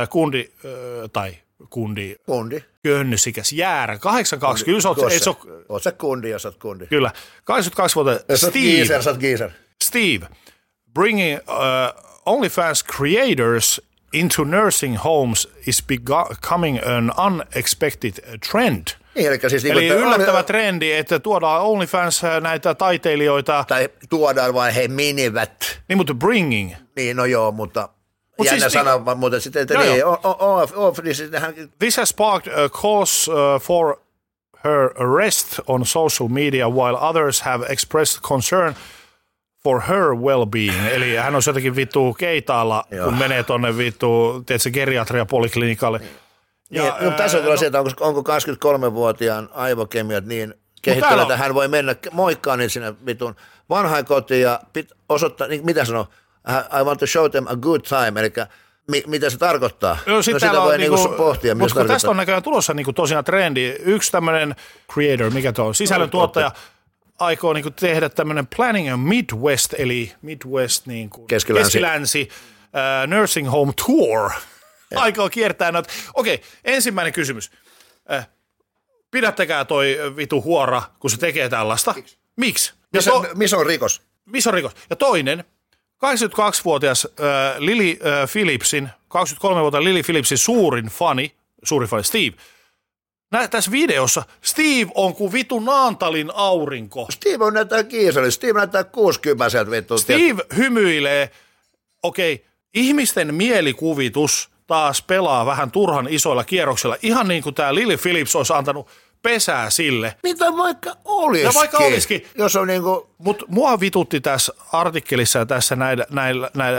kundi. Könnysikäs jäärä. 82, kyllä oot sä kundi, jos oot kundi. Kyllä. 82-vuotias Steve, bringing OnlyFans creators into nursing homes is becoming an unexpected trend. Niin, eli yllättävä trendi, että tuodaan OnlyFans näitä taiteilijoita. Tai tuodaan vaan he menivät. Niin, mutta bringing. Niin, no joo, mutta jännä siis, sana, mutta sitten, että niin, niin sittenhän. This has sparked a cause for her arrest on social media, while others have expressed concern for her well-being. Eli hän on jotenkin vittu keitaalla, kun menee tonne vittu, tiedätkö, geriatriapoliklinikalle. No, tässä on kyllä se, että onko 23-vuotiaan aivokemiat niin kehittynyt, että hän voi mennä moikkaan niin sinne vitun vanhainkotiin ja osoittaa, niin mitä sanoo, I want to show them a good time, eli mitä se tarkoittaa? No sitä voi niinku pohtia. Mutta kun tästä on näköjään tulossa niinku tosiaan trendi, yksi tämmöinen creator, mikä tuo on, sisällöntuottaja, aikoo niinku tehdä tämmöinen Planning a Midwest, eli Midwest niinku Keski-Länsi nursing home tour. Aikoo kiertää noita. Okei, ensimmäinen kysymys. Pidättäkää toi vitu huora, kun se tekee tällaista. Miksi? Missä on rikos? Missä on rikos? Ja toinen, 82-vuotias Lily Phillipsin, 23-vuotias Lily Phillipsin suurin fani Steve. Tässä videossa Steve on kuin vitu Naantalin aurinko. Steve on näyttää kiisali. Steve näyttää 60 vittu. Steve hymyilee. Okei, ihmisten mielikuvitus taas pelaa vähän turhan isoilla kierroksilla. Ihan niin kuin tämä Lily Phillips olisi antanut pesää sille. Mitä vaikka olisikin. Ja vaikka olisikin. Jos on niinku. Mutta mua vitutti tässä artikkelissa ja tässä näillä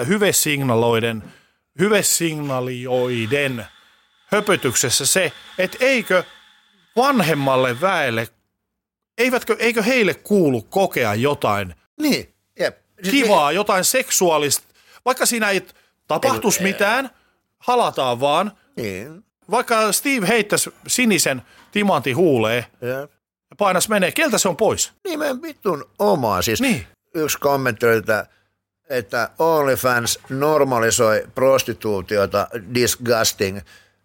hyvesignalioiden höpötyksessä se, että eikö vanhemmalle väelle, eikö heille kuulu kokea jotain niin, kivaa, jotain seksuaalista, vaikka siinä ei tapahtuisi mitään, halataan vaan. Niin. Vaikka Steve heittäisi sinisen timantin huuleen ja painas menee, keltä se on pois? Niin, meidän vittun omaa. Siis niin. Yksi kommentti oli, että OnlyFans normalisoi prostituutiota, disgusting.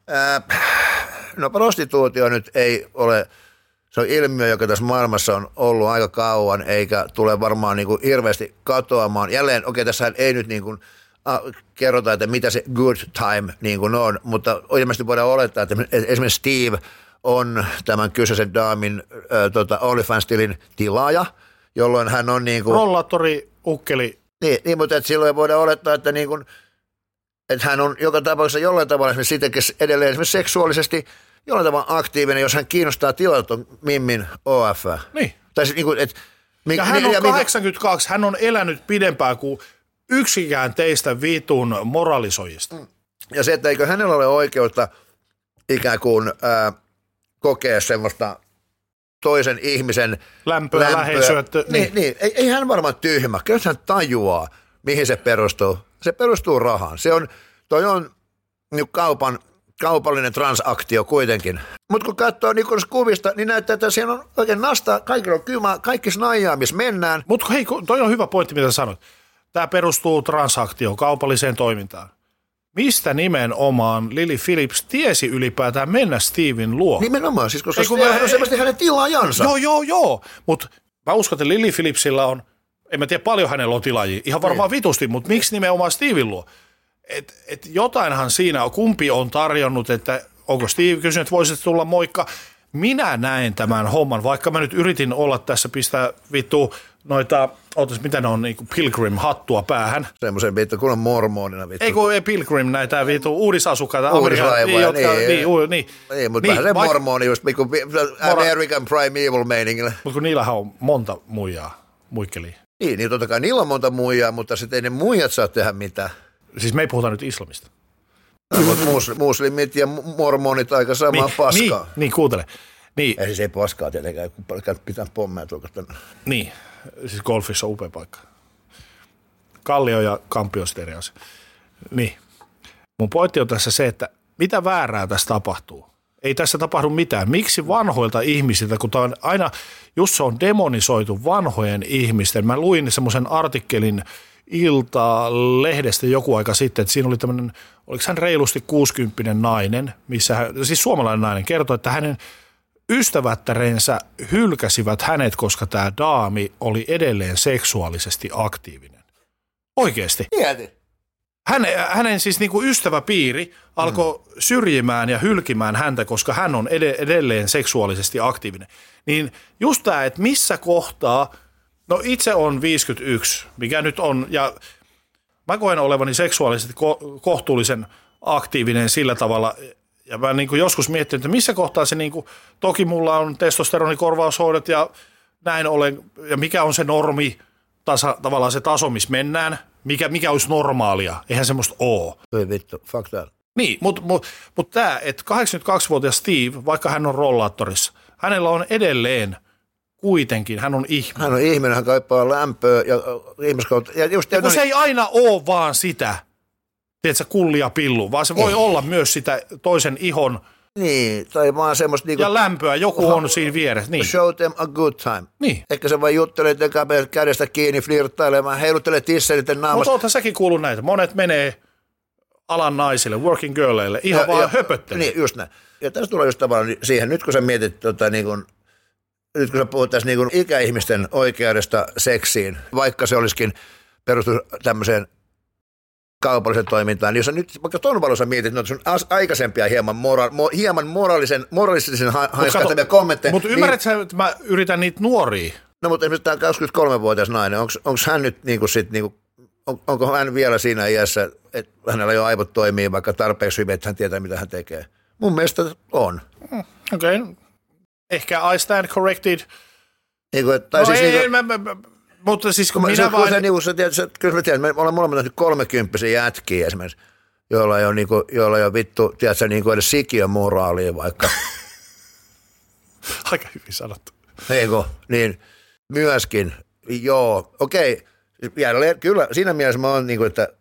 No prostituutio nyt ei ole, se on ilmiö, joka tässä maailmassa on ollut aika kauan, eikä tule varmaan niin kuin hirveästi katoamaan. Jälleen, tässä ei nyt niin kuin kerrota, että mitä se good time niin kuin on, mutta ilmeisesti voidaan olettaa, että esimerkiksi Steve on tämän kyseisen daamin OnlyFans-tilin tilaaja, jolloin hän on niin kuin rollaattori, ukkeli. Niin, mutta että silloin voidaan olettaa, että niin kuin että hän on joka tapauksessa jollain tavalla esimerkiksi edelleen esimerkiksi seksuaalisesti jollain tavalla aktiivinen, jos hän kiinnostaa tilata Mimmin OF. Niin. Tai siis, niin kuin, ja hän on 82, hän on elänyt pidempään kuin yksikään teistä vitun moralisoijista. Ja se, että eikö hänellä ole oikeutta ikään kuin kokea semmoista toisen ihmisen lämpöä. Läheisyyttä. Niin. Ei hän varmaan tyhmä. Kyllä hän tajuaa, mihin se perustuu. Se perustuu rahaan. Toi on kaupallinen transaktio kuitenkin. Mutta kun katsoo niin kuvista, niin näyttää, että siellä on oikein nasta, kaikilla on kylmä, kaikki snaijaa, missä mennään. Mutta hei, toi on hyvä pointti, mitä sanoit. Tämä perustuu transaktioon, kaupalliseen toimintaan. Mistä nimenomaan Lily Phillips tiesi ylipäätään mennä Steven luo? Nimenomaan, siis koska hän on selvästi hänen tilaajansa. Joo. Mutta mä uskon, että Lily Phillipsillä on, en mä tiedä paljon hänellä on tilaajia, ihan varmaan vitusti, mutta miksi nimenomaan Steven luo? Et jotainhan siinä on, kumpi on tarjonnut, että onko Steve kysynyt, että voisit tulla moikka. Minä näen tämän homman, vaikka mä nyt yritin olla tässä, pistää vittu noita, mitä ne on, niin kuin Pilgrim-hattua päähän. Semmoisen vittu, kun on mormonina vittu. Ei kun Pilgrim, näitä vittu uudisasukkaita. Uudisraivoja, niin. Niin, mutta vähän se mormoni just, American Primeval meiningillä. Mutta kun niillähän on monta muikkeliä. Niin totta kai niillä on monta muijaa, mutta sitten ei ne muijat saa tehdä mitään. Siis me ei puhuta nyt islamista. Muslimit ja mormonit aika samaa paskaa. Niin, kuuntele. Niin. Ei siis ei paskaa tietenkään, kun pitää pommeja tuolla tänne. Niin, siis golfissa on upea paikka. Kallio ja Kampio on eri asia. Niin. Mun pointti on tässä se, että mitä väärää tässä tapahtuu. ei tässä tapahdu mitään. Miksi vanhoilta ihmisiltä, kun tämä on aina, just se on demonisoitu vanhojen ihmisten. Mä luin semmoisen artikkelin Ilta-lehdestä joku aika sitten, että siinä oli tämmöinen, oliko hän reilusti 60 nainen, missä hän, siis suomalainen nainen, kertoi, että hänen ystävättärensä hylkäsivät hänet, koska tämä daami oli edelleen seksuaalisesti aktiivinen. Oikeasti. Mieti. Hänen siis niinku ystäväpiiri alkoi syrjimään ja hylkimään häntä, koska hän on edelleen seksuaalisesti aktiivinen. Niin just tämä, että missä kohtaa, no itse on 51, mikä nyt on, ja mä koen olevani seksuaalisesti kohtuullisen aktiivinen sillä tavalla, ja mä niinku joskus miettinyt, että missä kohtaa se niinku, toki mulla on testosteronikorvaushoidot ja näin ollen, ja mikä on se normi, tavallaan se taso, missä mennään, mikä olisi normaalia, eihän semmoista ole. Toi vittu, fuck that. Niin, mutta tämä, että 82-vuotias Steve, vaikka hän on rollaattorissa, hänellä on edelleen kuitenkin, hän on ihminen. Hän on ihminen, hän kaipaa lämpöä ja ihmiskautta. Ja se ei aina ole vaan sitä, tiedätkö, kullia pillu, vaan se voi olla myös sitä toisen ihon. Niin, tai vaan semmoista niinku... Ja lämpöä, joku on siinä vieressä. Niin. Show them a good time. Niin. Ehkä se vaan juttelee kädestä kiinni, flirttailemaan, heiluttelee tisseilten naamassa. Mutta oothan säkin kuullut näitä. Monet menee alan naisille, working girlille, ihan vaan höpöttelee. Niin, just näin. Ja tässä tulee just tavallaan siihen, nyt kun sä mietit, nyt kun sä puhut tässä niin ikäihmisten oikeudesta seksiin, vaikka se olisikin perustu tämmöiseen kaupallisen toimintaan, niin jos sä nyt vaikka ton valossa mietit noita sun aikaisempia hieman moralistisen haiskahtamia kommentteja. Mutta ymmärrätkö sä, että mä yritän niitä nuoria? No mutta esimerkiksi tämä 23-vuotias nainen, onko hän nyt niinku sit niinku, onko hän vielä siinä iässä, että hänellä jo aivot toimii vaikka tarpeeksi hyvin, että hän tietää mitä hän tekee? Mun mielestä on. Okei. Ehkä I stand corrected. Niinku, tai no siis ei, mutta siis kun minä vaan... Kyllä mä tiedän, me ollaan molemmat nyt 30 jätkiä esimerkiksi, joilla ei ole vittu, tiedätkö, niin kuin edes sikiömoraalia vaikka. Aika hyvin sanottu. Eikö? Niin myöskin, joo, okei. Jälleen, kyllä siinä mielessä mä oon niin kuin, että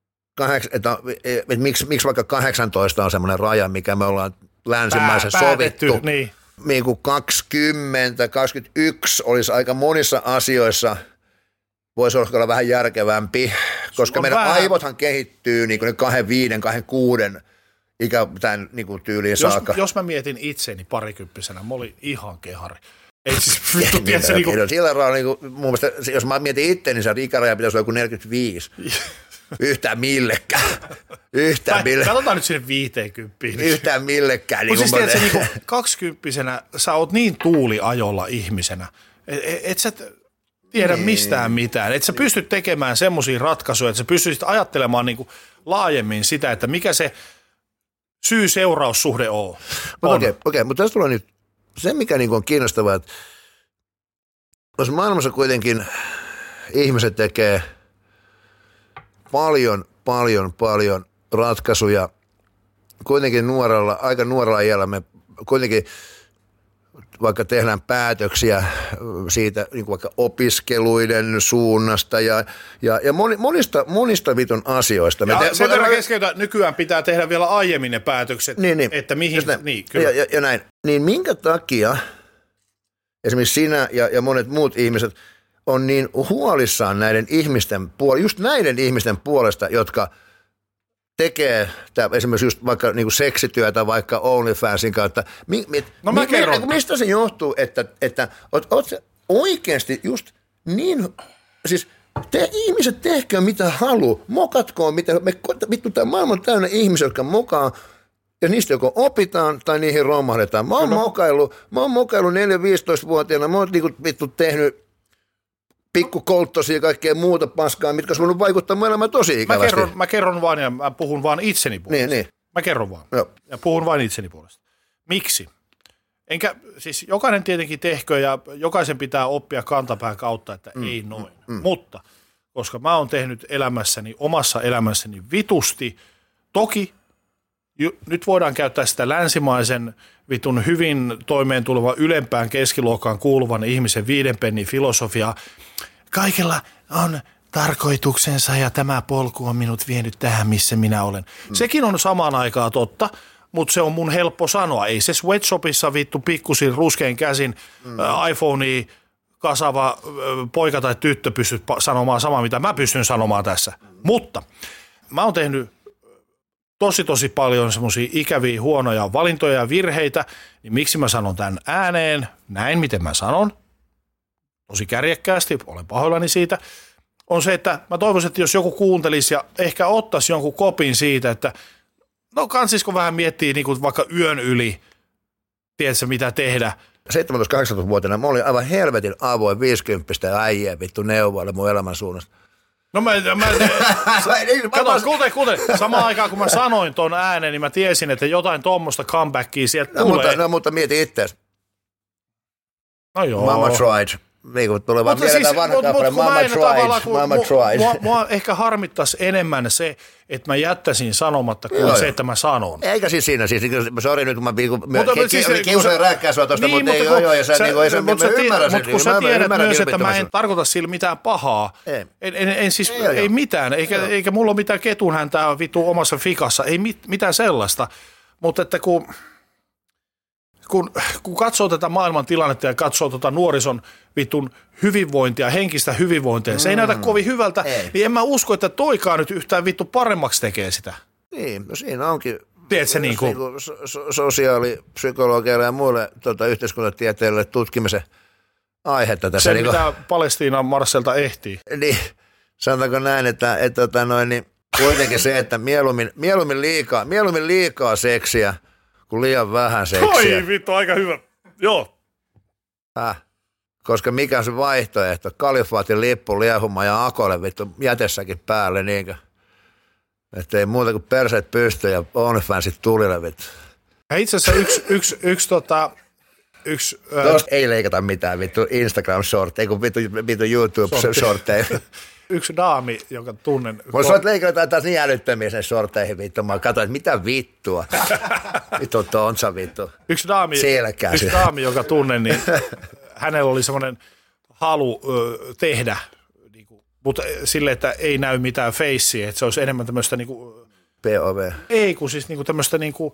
miksi vaikka 18 on semmoinen raja, mikä me ollaan länsimaisen sovittu. Niin kuin 20, 21 olisi aika monissa asioissa, voisi olla vähän järkevämpi, koska meidän aivothan kehittyy niin kuin ne 25, 26 tämän niin kuin tyyliin saakka. Jos mä mietin itseni parikymppisenä, mä olin ihan kehari. Ei siis vittu, tiedätkö niinku... Sillä tavalla niinku, mun mielestä, jos mä mietin itse, niin se ikäraja pitäisi olla joku 45. Yhtään millekään. Katsotaan nyt sinne 50. Yhtään millekään. Mutta siis tiedätkö, niinku 20-vuotiaana sä oot niin tuuliajolla ihmisenä, et sä tiedä mistään mitään. Et sä pysty tekemään semmoisia ratkaisuja, että sä pystyisit ajattelemaan niinku laajemmin sitä, että mikä se syy-seuraussuhde on. Okei, mutta tässä tulee nyt se, mikä niinku on kiinnostavaa, että jos maailmassa kuitenkin ihmiset tekee paljon ratkaisuja, kuitenkin aika nuorella iällä me kuitenkin vaikka tehdään päätöksiä siitä niin kuin vaikka opiskeluiden suunnasta ja monista vitun asioista. Sen verran keskeytä, nykyään pitää tehdä vielä aiemmin ne päätökset, että mihin, kyllä. Ja näin. Niin minkä takia esimerkiksi sinä ja monet muut ihmiset on niin huolissaan näiden ihmisten just näiden ihmisten puolesta, jotka tekee esimerkiksi just vaikka niinku seksityötä vaikka OnlyFansin kautta. Mä kerron. Mistä se johtuu, että oot se oikeasti just niin, siis ihmiset tehkää mitä haluaa, mokatkoon mitä, vittu tämä maailma on täynnä ihmisiä, jotka mokaa, ja niistä joko opitaan tai niihin romahdetaan. Mä oon mokaillut 4-15-vuotiaana, mä oon niinku vittu tehnyt pikkukolttosia ja kaikkea muuta paskaa, mitkä olisi voinut vaikuttaa mun elämään tosi ikävästi. Mä kerron vaan ja mä puhun vaan itseni puolesta. Niin. Mä kerron vaan. Joo. Ja puhun vain itseni puolesta. Miksi? Siis jokainen tietenkin tehkö ja jokaisen pitää oppia kantapään kautta, että ei noin. Mutta koska mä oon tehnyt omassa elämässäni vitusti, toki nyt voidaan käyttää sitä länsimaisen vitun hyvin toimeen tulevan ylempään keskiluokkaan kuuluvan ihmisen 5 pennin filosofiaa. Kaikella on tarkoituksensa ja tämä polku on minut vienyt tähän, missä minä olen. Sekin on samaan aikaan totta, mutta se on mun helppo sanoa. Ei se sweatshopissa vittu pikkusin ruskein käsin iPhonea kasava poika tai tyttö pysty sanomaan samaa, mitä mä pystyn sanomaan tässä. Mutta mä oon tehnyt tosi paljon semmoisia ikäviä, huonoja valintoja ja virheitä, niin miksi mä sanon tämän ääneen, näin miten mä sanon, tosi kärjekkäästi, olen pahoillani siitä, on se, että mä toivoisin, että jos joku kuuntelisi ja ehkä ottaisi jonkun kopin siitä, että no kansisko vähän miettii niin kuin vaikka yön yli, tiedätkö mitä tehdä. 17-18-vuotiaana mä olin aivan helvetin avoin 50 äijää vittu neuvoille mun elämän suunnasta. No kuuntele. Samaan aikaan kun mä sanoin ton äänen, niin mä tiesin, että jotain tuommoista comebackia sieltä tulee. Mutta mieti itseäsi. No joo. Mama tried. Niin kuin tulee vaan mieletään vanha kappale. Mama tried. Mua ehkä harmittaisi enemmän se, että mä jättäisin sanomatta kuin se, että mä sanon. Eikä siis siinä. Sori nyt, kun mä kiusaan rääkkää sua tosta, mutta ei joo. Ja sä ymmärrä sen. Mutta kun sä tiedät myös, että mä en tarkoita sillä mitään pahaa. Ei mitään. Eikä mulla ole mitään ketunhäntää vittu omassa fikassa. Ei mitään sellaista. Mutta että kun katsoo tätä maailman tilannetta ja katsoo nuorison vitun hyvinvointia, henkistä hyvinvointia, se ei näytä kovin hyvältä, niin en mä usko, että toikaan nyt yhtään vittu paremmaksi tekee sitä. Niin, no siinä onkin sosiaalipsykologeille ja muille yhteiskuntatieteille tutkimisen aihetta tässä. Se, mitä Palestiinan Marselta ehtii. Niin, sanotaanko näin, että niin kuitenkin se, että mieluummin liikaa seksiä, kuin liian vähän seksiä. Oi vittu, aika hyvä. Joo. Koska mikä on se vaihtoehto? Kalifaatin lippu liehuma ja akoille vittu jätessäkin päälle niinkö. Että ei muuta kuin perseet pysty ja OnlyFansit tulille vittu. Ja itse asiassa yksi ei leikata mitään vittu Instagram-shortteja, ei kun vittu YouTube-shortteja. Yksi daami, jonka tunnen. Voisi olla, että leikata taas niin älyttömiä sen shortteihin vittu. Mä katsoin, että mitä vittua. Vittu tonsa vittu. Yksi daami, joka tunnen, niin hänellä oli semmoinen halu tehdä, niinku, mutta silleen, että ei näy mitään feissiä, että se olisi enemmän tämmöistä niinku, POV. Ei, kun siis niinku tämmöistä niinku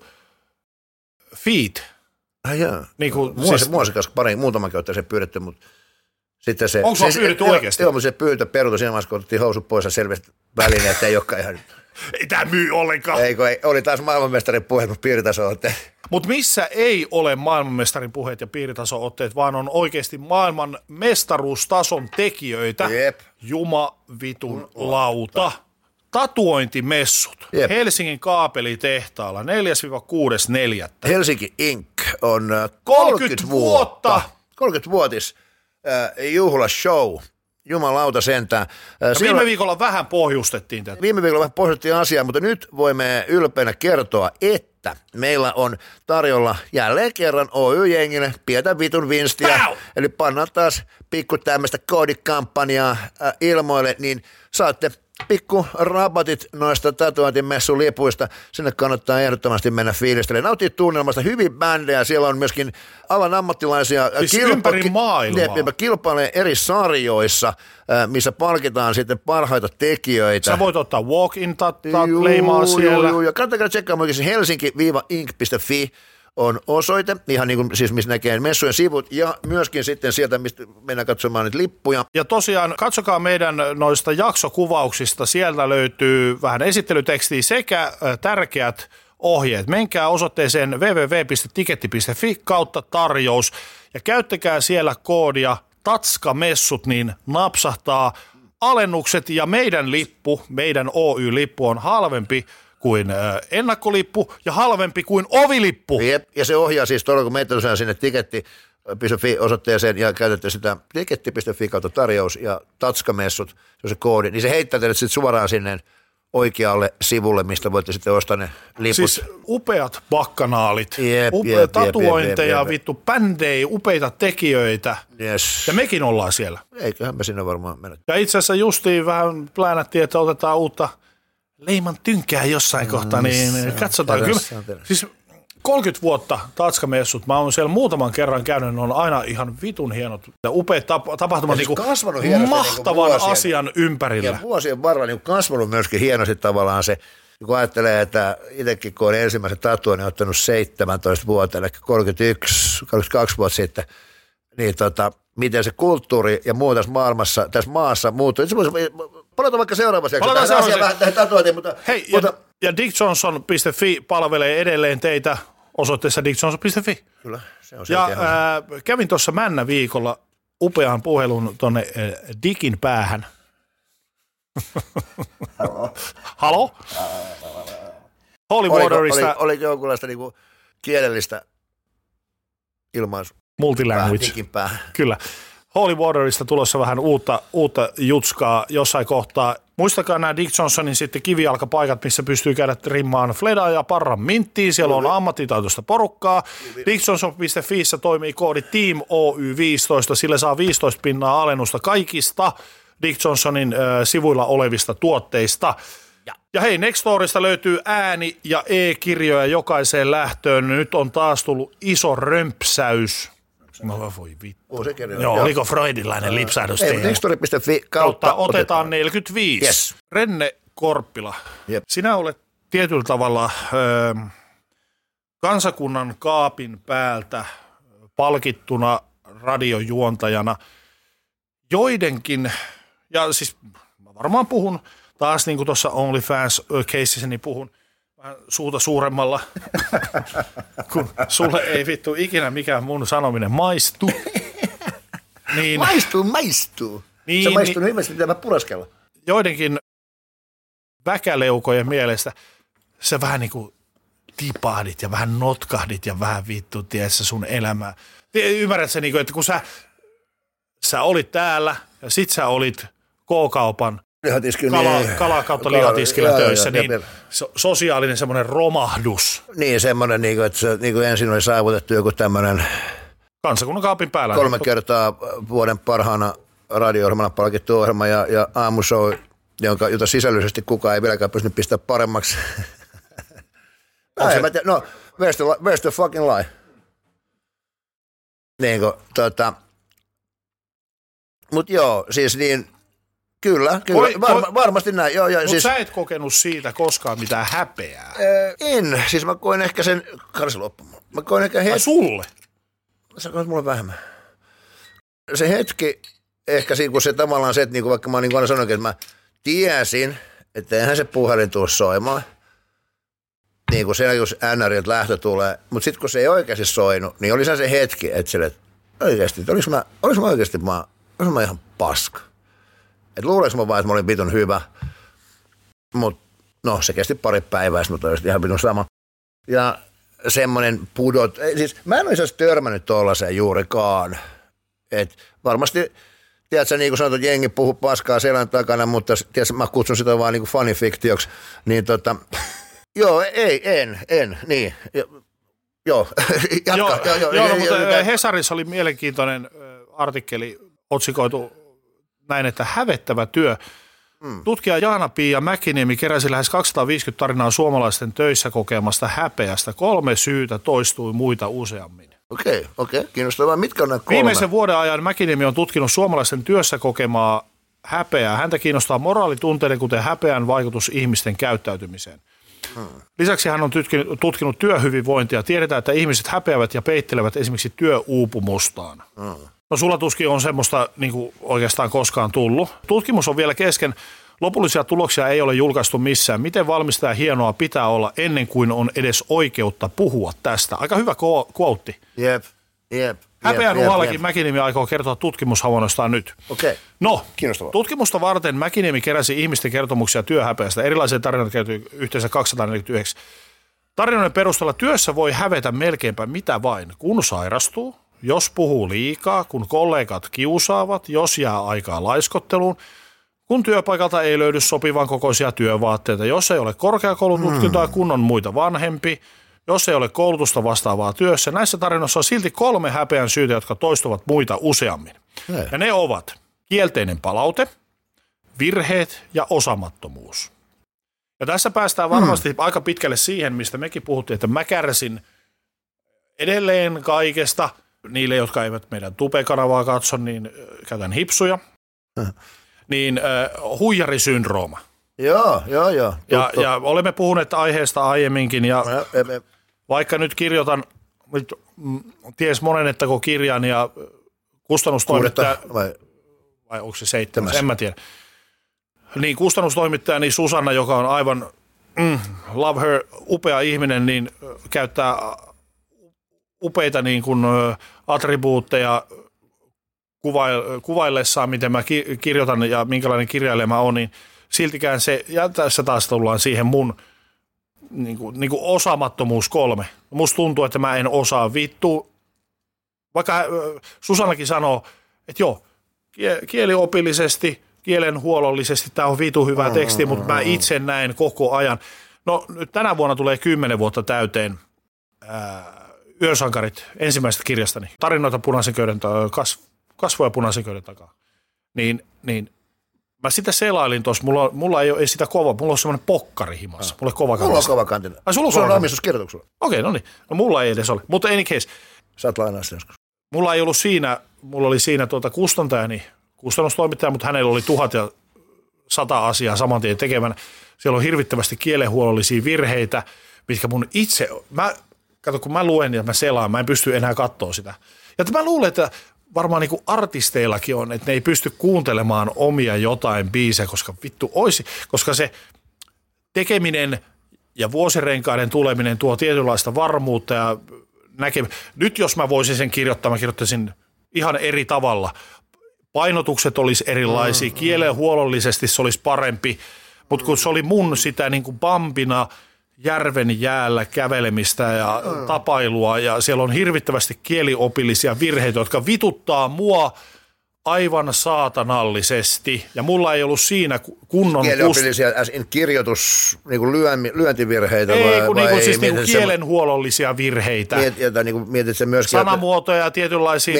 feed. Niinku, siis muutama käyttää sen pyydetty, mutta sitten se... Onko se pyydetty oikeasti? Joo, mutta se pyyntö perutui siinä vaiheessa, kun otettiin housut pois ja selvästi välineet, ei olekaan ihan... Ei tämä myy ollenkaan. Ei, oli taas maailmanmestarin puheet, mutta piiritaso-otteet. Mutta missä ei ole maailmanmestarin puheet ja piiritaso-otteet, vaan on oikeasti maailman mestaruustason tekijöitä. Jep. Juma vitun lauta. Tatuointimessut. Jep. Helsingin kaapelitehtaalla 4-6.4. Helsinki Inc. on 30 vuotta. 30-vuotis juhlashow. Jumalauta sentään. Viime viikolla vähän pohjustettiin tätä. Viime viikolla vähän pohjustettiin asiaa, mutta nyt voimme ylpeänä kertoa, että meillä on tarjolla jälleen kerran Oy-jengille pientä vitun vinstiä. Eli pannaan taas pikku tämmöistä koodikampanjaa ilmoille, niin saatte pikku rabatit noista tatuointimessun lipuista. Sinne kannattaa ehdottomasti mennä fiilistelemään. Nauttii tunnelmasta, hyvin bändejä. Siellä on myöskin alan ammattilaisia. Siis ympäri maailmaa. Kilpailee eri sarjoissa, missä palkitaan sitten parhaita tekijöitä. Sä voit ottaa walk-in leimaa siellä. Ja kannattaa tsekkaa myöskin helsinki-ink.fi on osoite, ihan niin kuin siis missä näkee messujen sivut ja myöskin sitten sieltä, mistä mennään katsomaan niitä lippuja. Ja tosiaan katsokaa meidän noista jaksokuvauksista, sieltä löytyy vähän esittelytekstiä sekä tärkeät ohjeet. Menkää osoitteeseen www.tiketti.fi/tarjous ja käyttäkää siellä koodia TATSKAMESSUT, niin napsahtaa alennukset ja meidän Oy-lippu on halvempi kuin ennakkolippu ja halvempi kuin ovilippu. Jep, ja se ohjaa siis todella, kun meitä tosiaan sinne tiketti.fi osoitteeseen ja käytätte sitä tiketti.fi/tarjous ja tatskamessut, se on se koodi, niin se heittää teille sitten suoraan sinne oikealle sivulle, mistä voitte sitten ostaa ne liput. Siis upeat bakkanaalit, tatuointeja, vittu bändejä, upeita tekijöitä. Yes. Ja mekin ollaan siellä. Eiköhän me sinne varmaan mennä. Ja itse asiassa justiin vähän pläänättiin, että otetaan uutta leiman tynkää jossain kohtaa, niin katsotaan. Kyllä, siis 30 vuotta Tatskamessut. Mä oon siellä muutaman kerran käynyt, ne on aina ihan vitun hienot ja upeat tapahtumat niin mahtavan niin asian ympärillä. Ja vuosien varrella niin kasvanut myöskin hienosti tavallaan se, kun ajattelee, että itsekin kun olen ensimmäisen tatuoinnin ottanut 17 vuotta, eli 32 vuotta sitten, niin miten se kulttuuri ja muu tässä maassa muuttuu. Palataan vaikka seuraavaksi. Tähän tatuointiin, mutta... Hei, ja dickjohnson.fi palvelee edelleen teitä osoitteessa dickjohnson.fi. Kyllä, se on selkeä. Ja kävin tuossa Männä viikolla upean puhelun tuonne Dickin päähän. Halo? Holy Waterista. Oli jonkunlaista niinku kielellistä ilmaisua. Multilanguage. Dickin päähän. Kyllä. Holy Waterista tulossa vähän uutta jutskaa jossain kohtaa. Muistakaa nämä Dick Johnsonin sitten kivijalkapaikat, missä pystyy käydä rimmaan Fledaa ja Parran minttiin. Siellä on ammattitaitoista porukkaa. Dickjohnson.fiissä toimii koodi Team Oy15. Sillä saa 15% alennusta kaikista Dick Johnsonin sivuilla olevista tuotteista. Ja hei, Nextorista löytyy ääni- ja e-kirjoja jokaiseen lähtöön. Nyt on taas tullut iso römpsäys. No voi vittu. Joo, oliko freudilainen lipsahdus teille? Nextori.fi kautta otetaan 45. Yes. Renne Korppila, Jep. sinä olet tietyllä tavalla kansakunnan kaapin päältä palkittuna radiojuontajana joidenkin, ja siis mä varmaan puhun taas niin kuin tuossa OnlyFans-keisissä, niin puhun vähän suuta suuremmalla, kun sulle ei vittu ikinä mikään mun sanominen maistu. Niin, maistuu. Se maistuu niin ilmeisesti, mitä mä puraskella. Joidenkin väkäleukojen mielestä sä vähän niin kuin tipahdit ja vähän notkahdit ja vähän vittu, tiedätkö, sun elämää. Ymmärrät sä, että kun sä olit täällä ja sit sä olit K-kaupan kala kautta lihatiskillä töissä, niin sosiaalinen semmoinen romahdus. Niin, semmoinen, että se ensin oli saavutettu joku tämmöinen kansakunnan kaapin päällä. 3 kertaa vuoden parhaana radio-ohjelmana palkittu ohjelma ja aamushow, jota sisällöllisesti kukaan ei vieläkään pystynyt pistämään paremmaksi. No, where's the fucking lie? Niin kuin, mut joo, siis niin, kyllä, varmasti näin. Mutta siis, sä et kokenut siitä koskaan mitään häpeää. En, siis mä koin ehkä sen, karsi loppumaan. Mä koin ehkä sulle? Sä koet mulle vähemmän. Se hetki, ehkä siinä, kun se tavallaan se, että niin vaikka mä niin aina sanoinkin, että mä tiesin, että eihän se puhelin tuu soimaan. Niin kuin siellä, jos NRiltä lähtö tulee. Mutta sitten kun se ei oikeasti soinut, niin oli se hetki, että sille, että oikeasti, että olis mä oikeasti, olis mä ihan paska. Että luuleeko mä vaan, että mä olin vitun hyvä. Mutta no, se kesti pari päivää, mutta olisi ihan vitun sama. Ja semmoinen pudot, siis mä en olisi törmännyt tollaiseen juurikaan. Et varmasti, tiedätkö, niin kuin sanottu, että jengi puhuu paskaa selän takana, mutta tiedätkö, mä kutsun sitä vaan niin kuin fanifiktioksi, niin joo, niin. Joo, jatka. Joo, mutta Hesarissa oli mielenkiintoinen artikkeli otsikoitu näin, että hävettävä työ. Tutkija Jaana-Pia Mäkiniemi keräsi lähes 250 tarinaa suomalaisten töissä kokemasta häpeästä. 3 syytä toistui muita useammin. Okei, kiinnostavaa. Mitkä on nämä 3? Viimeisen vuoden ajan Mäkiniemi on tutkinut suomalaisten työssä kokemaa häpeää. Häntä kiinnostaa moraalitunteiden, kuten häpeän vaikutus ihmisten käyttäytymiseen. Lisäksi hän on tutkinut työhyvinvointia. Tiedetään, että ihmiset häpeävät ja peittelevät esimerkiksi työuupumustaan. No sulla tuskin on semmoista niin kuin oikeastaan koskaan tullut. Tutkimus on vielä kesken. Lopullisia tuloksia ei ole julkaistu missään. Miten valmista ja hienoa pitää olla ennen kuin on edes oikeutta puhua tästä? Aika hyvä quote. Jep. Häpeän uhallakin Mäkiniemi aikoo kertoa tutkimushavainnostaan nyt. Okei. No, kiinnostavaa. Tutkimusta varten Mäkiniemi keräsi ihmisten kertomuksia työhäpeästä. Erilaisia tarinoita käyty yhteensä 249. Tarinoiden perusteella työssä voi hävetä melkeinpä mitä vain, kun sairastuu, jos puhuu liikaa, kun kollegat kiusaavat, jos jää aikaa laiskotteluun, kun työpaikalta ei löydy sopivan kokoisia työvaatteita, jos ei ole korkeakoulututkintoa, kun on muita vanhempi, jos ei ole koulutusta vastaavaa työssä. Näissä tarinoissa on silti 3 häpeän syytä, jotka toistuvat muita useammin. Ja ne ovat kielteinen palaute, virheet ja osaamattomuus. Ja tässä päästään varmasti aika pitkälle siihen, mistä mekin puhuttiin, että mä kärsin edelleen kaikesta. Niille, jotka eivät meidän Tube-kanavaa katso, niin käytän hipsuja. Niin huijarisyndrooma. Joo. Ja olemme puhuneet aiheesta aiemminkin, ja vaikka nyt kirjoitan, ties monenettako kirjan ja kustannustoimittaja, vai onko se 7, en mä tiedä. Niin kustannustoimittaja, niin Susanna, joka on aivan love her, upea ihminen, niin käyttää upeita niin kuin attribuutteja kuvaillessaan, miten mä kirjoitan ja minkälainen kirjailija mä oon, niin siltikään se, ja tässä taas tullaan siihen mun niin kuin osaamattomuus 3. Musta tuntuu, että mä en osaa vittu, vaikka Susannakin sanoo, että joo, kieliopillisesti, kielenhuollollisesti tämä on vitu hyvä teksti, mutta mä itse näen koko ajan. No nyt tänä vuonna tulee 10 vuotta täyteen Yösankarit ensimmäisestä kirjastani. Tarinoita punaisen köyden kasvoja punaisen köyden takaa. Niin mä sitä selailin tuossa, mulla ei ole sitä kova, mulla on semmoinen pokkari himassa. Mulla on kova kantinen. Mulla on kova kantinen. Ai sulla on kova omistuskirjoituksella. Okei, no niin. No mulla ei edes ole. Mutta any case. Saat lainaa sen joskus. Mulla ei ollut siinä, mulla oli siinä kustantajani, kustannustoimittaja, mutta hänellä oli 1100 asiaa saman tien tekevänä. Siellä on hirvittävästi kielenhuollollisia virheitä, mitkä mun itse, kato kun mä luen ja mä selaan, mä en pysty enää katsoa sitä. Ja mä luulen, että varmaan niin kuin artisteillakin on, että ne ei pysty kuuntelemaan omia jotain biisejä, koska vittu olisi, koska se tekeminen ja vuosirenkaiden tuleminen tuo tietynlaista varmuutta ja Nyt jos mä voisin sen kirjoittaa, mä kirjoittaisin ihan eri tavalla. Painotukset olisi erilaisia, kielenhuollollisesti se olisi parempi, mutta kun se oli mun sitä niin kuin Bambina järven jäällä kävelemistä ja tapailua ja siellä on hirvittävästi kieliopillisia virheitä, jotka vituttaa mua aivan saatanallisesti ja mulla ei ollut siinä kunnon... Kieliopillisia kirjoitus, niin kuin lyöntivirheitä ei, kun niinku, siis niinku kielenhuollollisia virheitä. Mietit se myöskin... Sanamuotoja ja tietynlaisia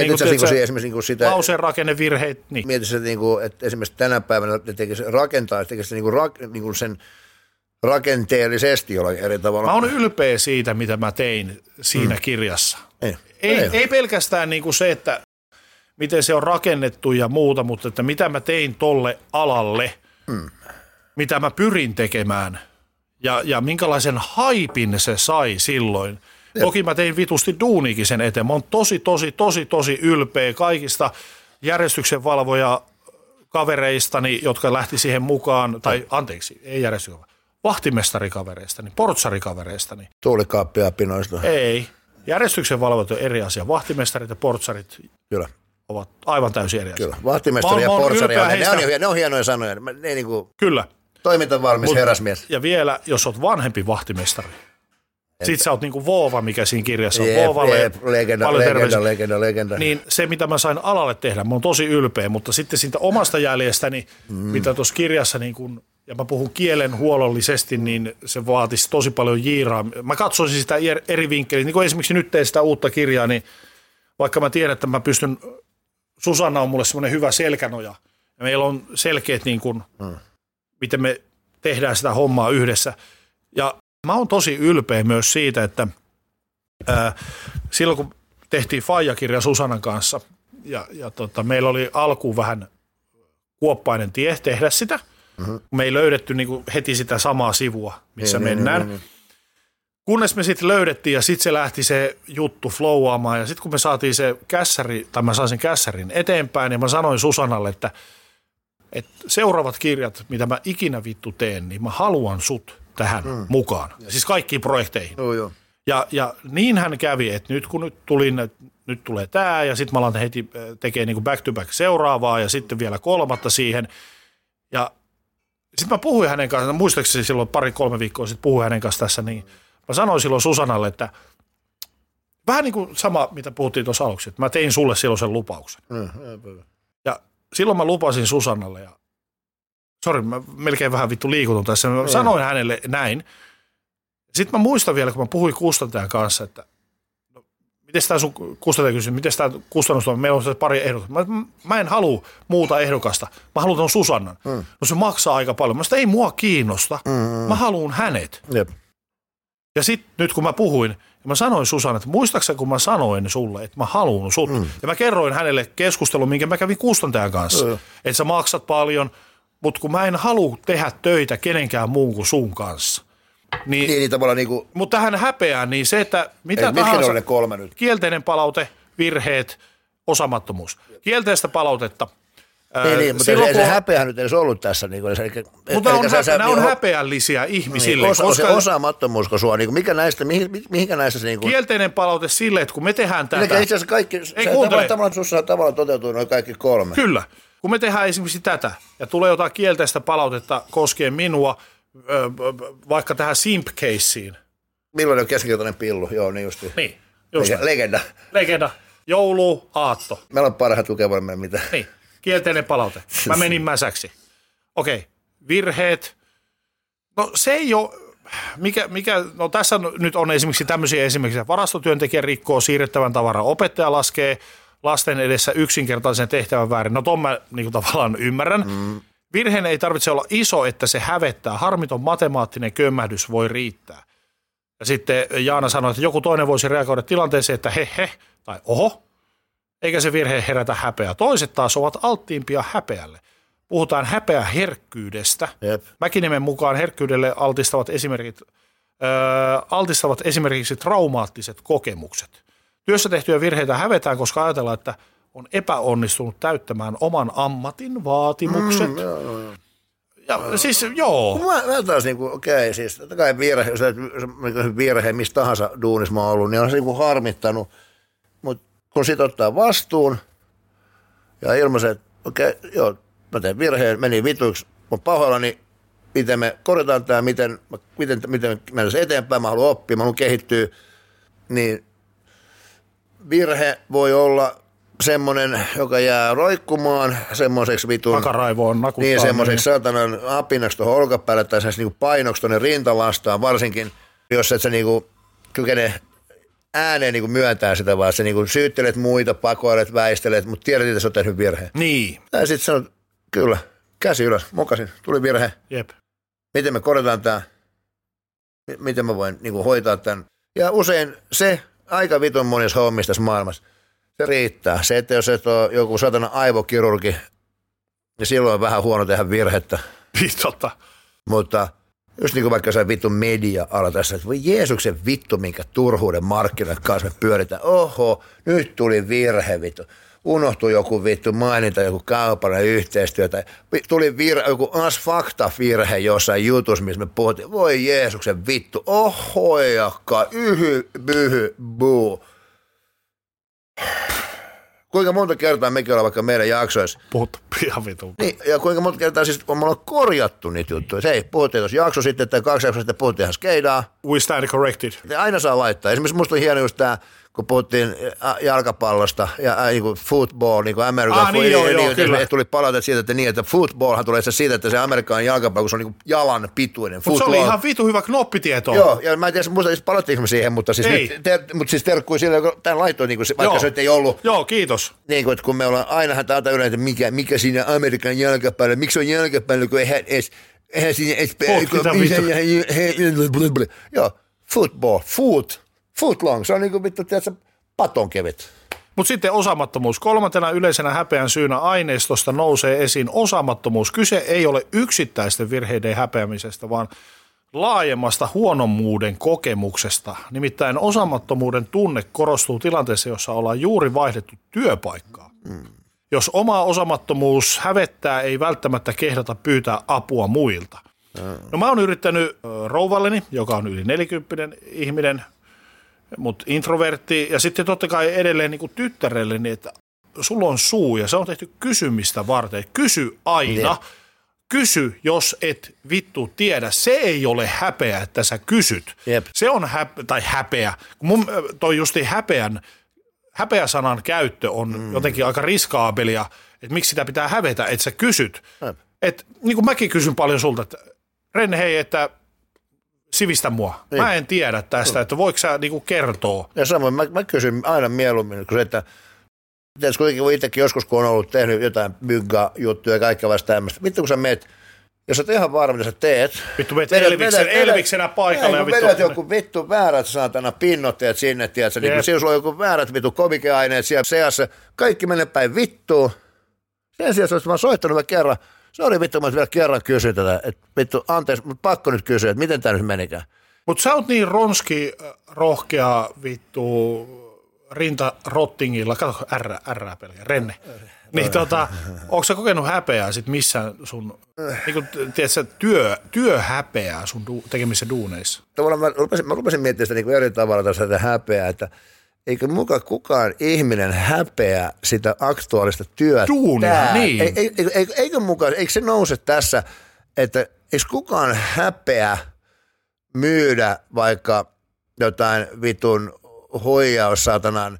lauserakennevirheitä. Niin. Mietit se, että esimerkiksi tänä päivänä tekisi sen rakenteellisesti jollain eri tavalla. Mä oon ylpeä siitä, mitä mä tein siinä kirjassa. Ei pelkästään niinku se, että miten se on rakennettu ja muuta, mutta että mitä mä tein tolle alalle, mitä mä pyrin tekemään ja minkälaisen haipin se sai silloin. Toki mä tein vitusti duunikin sen eteen. Mä oon tosi ylpeä kaikista järjestyksenvalvoja kavereistani, jotka lähti siihen mukaan, tai anteeksi, ei järjestyksenvalvoja, vahtimestarikavereistani, portsarikavereistani. Tuulikaappia pinoista. Ei, järjestyksenvalvojat on eri asia. Vahtimestarit ja portsarit. Kyllä. Ovat aivan täysin eri asia. Kyllä, vahtimestari ja portsari, ne on hienoja sanoja. Ne niinku kyllä. Toimintavalmis herrasmies. Ja vielä, jos olet vanhempi vahtimestari, sit sä oot niinku Voova, mikä siinä kirjassa on. Voovalle legenda. Niin se, mitä mä sain alalle tehdä, mä oon tosi ylpeä, mutta sitten siitä omasta jäljestäni, mitä tuossa kirjassa, niin kun, ja mä puhun kielen huollollisesti, niin se vaatisi tosi paljon jiiraa. Mä katsoisin sitä eri vinkkeliä, niin kuin esimerkiksi nyt teen sitä uutta kirjaa, niin vaikka mä tiedän, että mä pystyn, Susanna on mulle semmoinen hyvä selkänoja, ja meillä on selkeät, niin kuin, miten me tehdään sitä hommaa yhdessä. Ja mä oon tosi ylpeä myös siitä, että silloin kun tehtiin Faija-kirja Susannan kanssa, ja meillä oli alkuun vähän kuoppainen tie tehdä sitä, me ei löydetty niin kuin heti sitä samaa sivua, missä mennään. Kunnes me sitten löydettiin ja sitten se lähti se juttu flowaamaan ja sitten kun me saatiin se kässäri, tai mä sain sen kässärin eteenpäin ja mä sanoin Susannalle, että seuraavat kirjat, mitä mä ikinä vittu teen, niin mä haluan sut tähän mukaan. Siis kaikkiin projekteihin. Ja niin hän kävi, että nyt kun nyt tulee tää ja sitten mä alan heti tekee niin kuin back to back seuraavaa ja sitten vielä kolmatta siihen. Ja sitten mä puhuin hänen kanssa, muistaakseni silloin 2-3 viikkoa sitten puhuin hänen kanssa tässä, niin mä sanoin silloin Susannalle, että vähän niin kuin sama, mitä puhuttiin tuossa aluksi, että mä tein sulle silloin sen lupauksen. Ja silloin mä lupasin Susannalle ja sori, mä melkein vähän vittu liikutun tässä. Mä sanoin hänelle näin. Sitten mä muistan vielä, kun mä puhuin kustantajan kanssa, että no, miten tämä sun kustantaja kysyi, miten tämä kustannus on, meillä on pari ehdokasta. Mä en halua muuta ehdokasta, mä haluan ton Susannan. No se maksaa aika paljon. Mä sitä ei mua kiinnosta, mä haluan hänet. Jep. Ja sitten nyt kun mä puhuin, Ja mä sanoin Susanne, että muistaakseni kun mä sanoin sulle, että mä haluun sut. Ja mä kerroin hänelle keskustelun, minkä mä kävin kustantajan kanssa. Että sä maksat paljon, mutta kun mä en halua tehdä töitä kenenkään muun kuin sun kanssa. Niin tavallaan niinku. Mutta tähän häpeään, niin se, että mitä tahansa. Ne 3 nyt? Kielteinen palaute, virheet, osaamattomuus. Kielteistä palautetta. Niin, mutta ei se häpeä nyt edes ollut tässä. Niin mutta nämä on häpeällisiä ihmisille. Koska osaamattomuus, kun sua, niin mihinkä näissä se. Niin kielteinen palaute sille, että kun me tehdään tätä. Itse asiassa kaikki, tavallaan toteutuu noin kaikki 3. Kyllä. Kun me tehdään esimerkiksi tätä ja tulee jotain kielteistä palautetta koskien minua, vaikka tähän simp-keissiin. Milloin on keskinkertainen pillu? Joo, niin justiin. Niin, Legenda. Joulu, aatto. Meillä on parhaat lukevamme mitä. Niin, kielteinen palaute. Mä menin mäsäksi. Okei, virheet. No se ei ole, no tässä nyt on esimerkiksi tämmöisiä esimerkiksi, varastotyöntekijä rikkoo siirrettävän tavaran, opettaja laskee lasten edessä yksinkertaisen tehtävän väärin. No ton mä niin kuin tavallaan ymmärrän. Virheen ei tarvitse olla iso, että se hävettää. Harmiton matemaattinen kömmähdys voi riittää. Ja sitten Jaana sanoi, että joku toinen voisi reagoida tilanteeseen, että he tai oho, eikä se virhe herätä häpeää. Toiset taas ovat alttiimpia häpeälle. Puhutaan häpeäherkkyydestä. Mäkiniemen mukaan herkkyydelle altistavat esimerkiksi traumaattiset kokemukset. Työssä tehtyjä virheitä hävetään, koska ajatellaan, että on epäonnistunut täyttämään oman ammatin vaatimukset. Ja siis joo. Mä taas siis totta kai virhe, jos virhe missä tahansa duunissa mä oon ollut, niin on se harmittanut. Mutta kun sit ottaa vastuun ja ilmaisen, että mä teen virheen, meni vituiksi, mä pahoillani, miten me korjataan tämä, miten mennään eteenpäin, mä haluan oppia, mä haluan kehittyä, niin virhe voi olla semmoinen, joka jää roikkumaan semmoiseksi vitun. Takaraivoon nakuttaa. Niin, semmoiseksi saatanan apinaksi tuohon olkapäälle tai semmoiseksi niinku painoksi tuonne rintalastaan, varsinkin jos et sä niinku kykene ääneen niinku myöntää sitä, vaan sä niinku syyttelet muita, pakoilet, väistelet, mutta tiedät, että sä oot tehnyt virheen. Niin. Ja sit sanot, kyllä, käsi ylös, mokasin, tuli virhe. Jep. Miten me korjataan tää? Miten mä voin niinku hoitaa tämän? Ja usein se aika vitun monissa hommissa tässä maailmassa, se riittää. Se, että jos et ole joku satana aivokirurgi, niin silloin on vähän huono tehdä virhettä. Totta. Mutta just niin kuin vaikka se vittu media-ala tässä, että voi Jeesuksen vittu, minkä turhuuden markkinat kanssa me pyöritään. Oho, nyt tuli virhe vittu. Unohtui joku vittu mainita, joku kaupallinen yhteistyö. Tai tuli joku fakta-virhe jossain jutussa, missä me puhuttiin. Voi Jeesuksen vittu, oho jakka, byhy, buu. Kuinka monta kertaa mekin ollaan vaikka meidän jaksoissa. Puhuttu ihan vitun. Niin, ja kuinka monta kertaa siis on korjattu niitä juttuja. Se ei, puhuttiin tuossa jakso sitten tai 2 jaksoa sitten puhuttiin ihan skeidaa. We stand corrected. Aina saa laittaa. Esimerkiksi musta on hieno just tämä, kun puhuttiin jalkapallosta ja football, niin kuin American football. Niin, tuli palautetta siitä, että niin, että footballhan tulee siitä, että se Amerikan jalkapallo, kun se on niin jalan pituinen. Mutta se oli ihan vitu hyvä knoppitieto. Joo, ja mä en tiedä, muista palattiinko me siihen, mutta siis, siis terkkui sille, kun tämän laittoi, niin kuin, vaikka se ei ollut. Joo, kiitos. Niin kuin, että kun me ollaan ainahan täältä yleensä, mikä siinä Amerikan jalkapallo, miksi on jalkapallo, kun eihän siinä edes. Joo, football, footlong, se on niin kuin vittu, tiedätkö, patonkevet. Mutta sitten osaamattomuus. 3. yleisenä häpeän syynä aineistosta nousee esiin osaamattomuus. Kyse ei ole yksittäisten virheiden häpeämisestä, vaan laajemmasta huonommuuden kokemuksesta. Nimittäin osaamattomuuden tunne korostuu tilanteessa, jossa ollaan juuri vaihdettu työpaikkaa. Jos oma osaamattomuus hävettää, ei välttämättä kehdata pyytää apua muilta. No mä oon yrittänyt rouvalleni, joka on yli 40 ihminen, mutta introvertti, ja sitten totta kai edelleen niin kuin tyttärelle, niin että sulla on suu, ja se on tehty kysymistä varten. Kysy aina. Kysy, jos et vittu tiedä. Se ei ole häpeä, että sä kysyt. Jep. Se on häpeä. Toi justi häpeä-sanan käyttö on jotenkin aika riskaabelia, että miksi sitä pitää hävetä, että sä kysyt. Et, niin kuin mäkin kysyn paljon sulta, että Renne, hei, että sivistä mua. Niin. Mä en tiedä tästä, että voiko sä niinku kertoa. Ja samoin mä kysyn aina mieluummin, kun se, että tiedätkö kuitenkin itsekin joskus, kun on ollut tehnyt jotain mygga-juttuja ja kaikkea vasta tämmöistä. Vittu, kun sä meet jos sä ihan varma, mitä sä teet. Vittu meet Elviksenä paikalle. Ja vedät joku vittu väärät saatana pinnotteet sinne, tiedätkö, niin kun sulla on joku väärät vittu komikeaineet siellä seassa, kaikki menee päin vittuun. Sen sijaan, jos mä soittanut kerran, sori vittu, mä vielä kerran kysyin tätä, että vittu, anteeksi, mutta pakko nyt kysyä, että miten tää nyt menikään. Mutta sä oot niin rohkea vittu rintarottingilla, kato R pelkää, Renne. Niin onko sä kokenut häpeää sit missään sun, niinku tiedätkö, työhäpeää sun tekemissä duuneissa? Tavallaan mä rupesin miettimään sitä niinku eri tavalla tästä häpeää, että eikö mukaan kukaan ihminen häpeä sitä aktuaalista työtä? Duunia, niin. Eikö mukaan, eikö se nouse tässä, että eikö kukaan häpeä myydä vaikka jotain vitun huijaussaatanan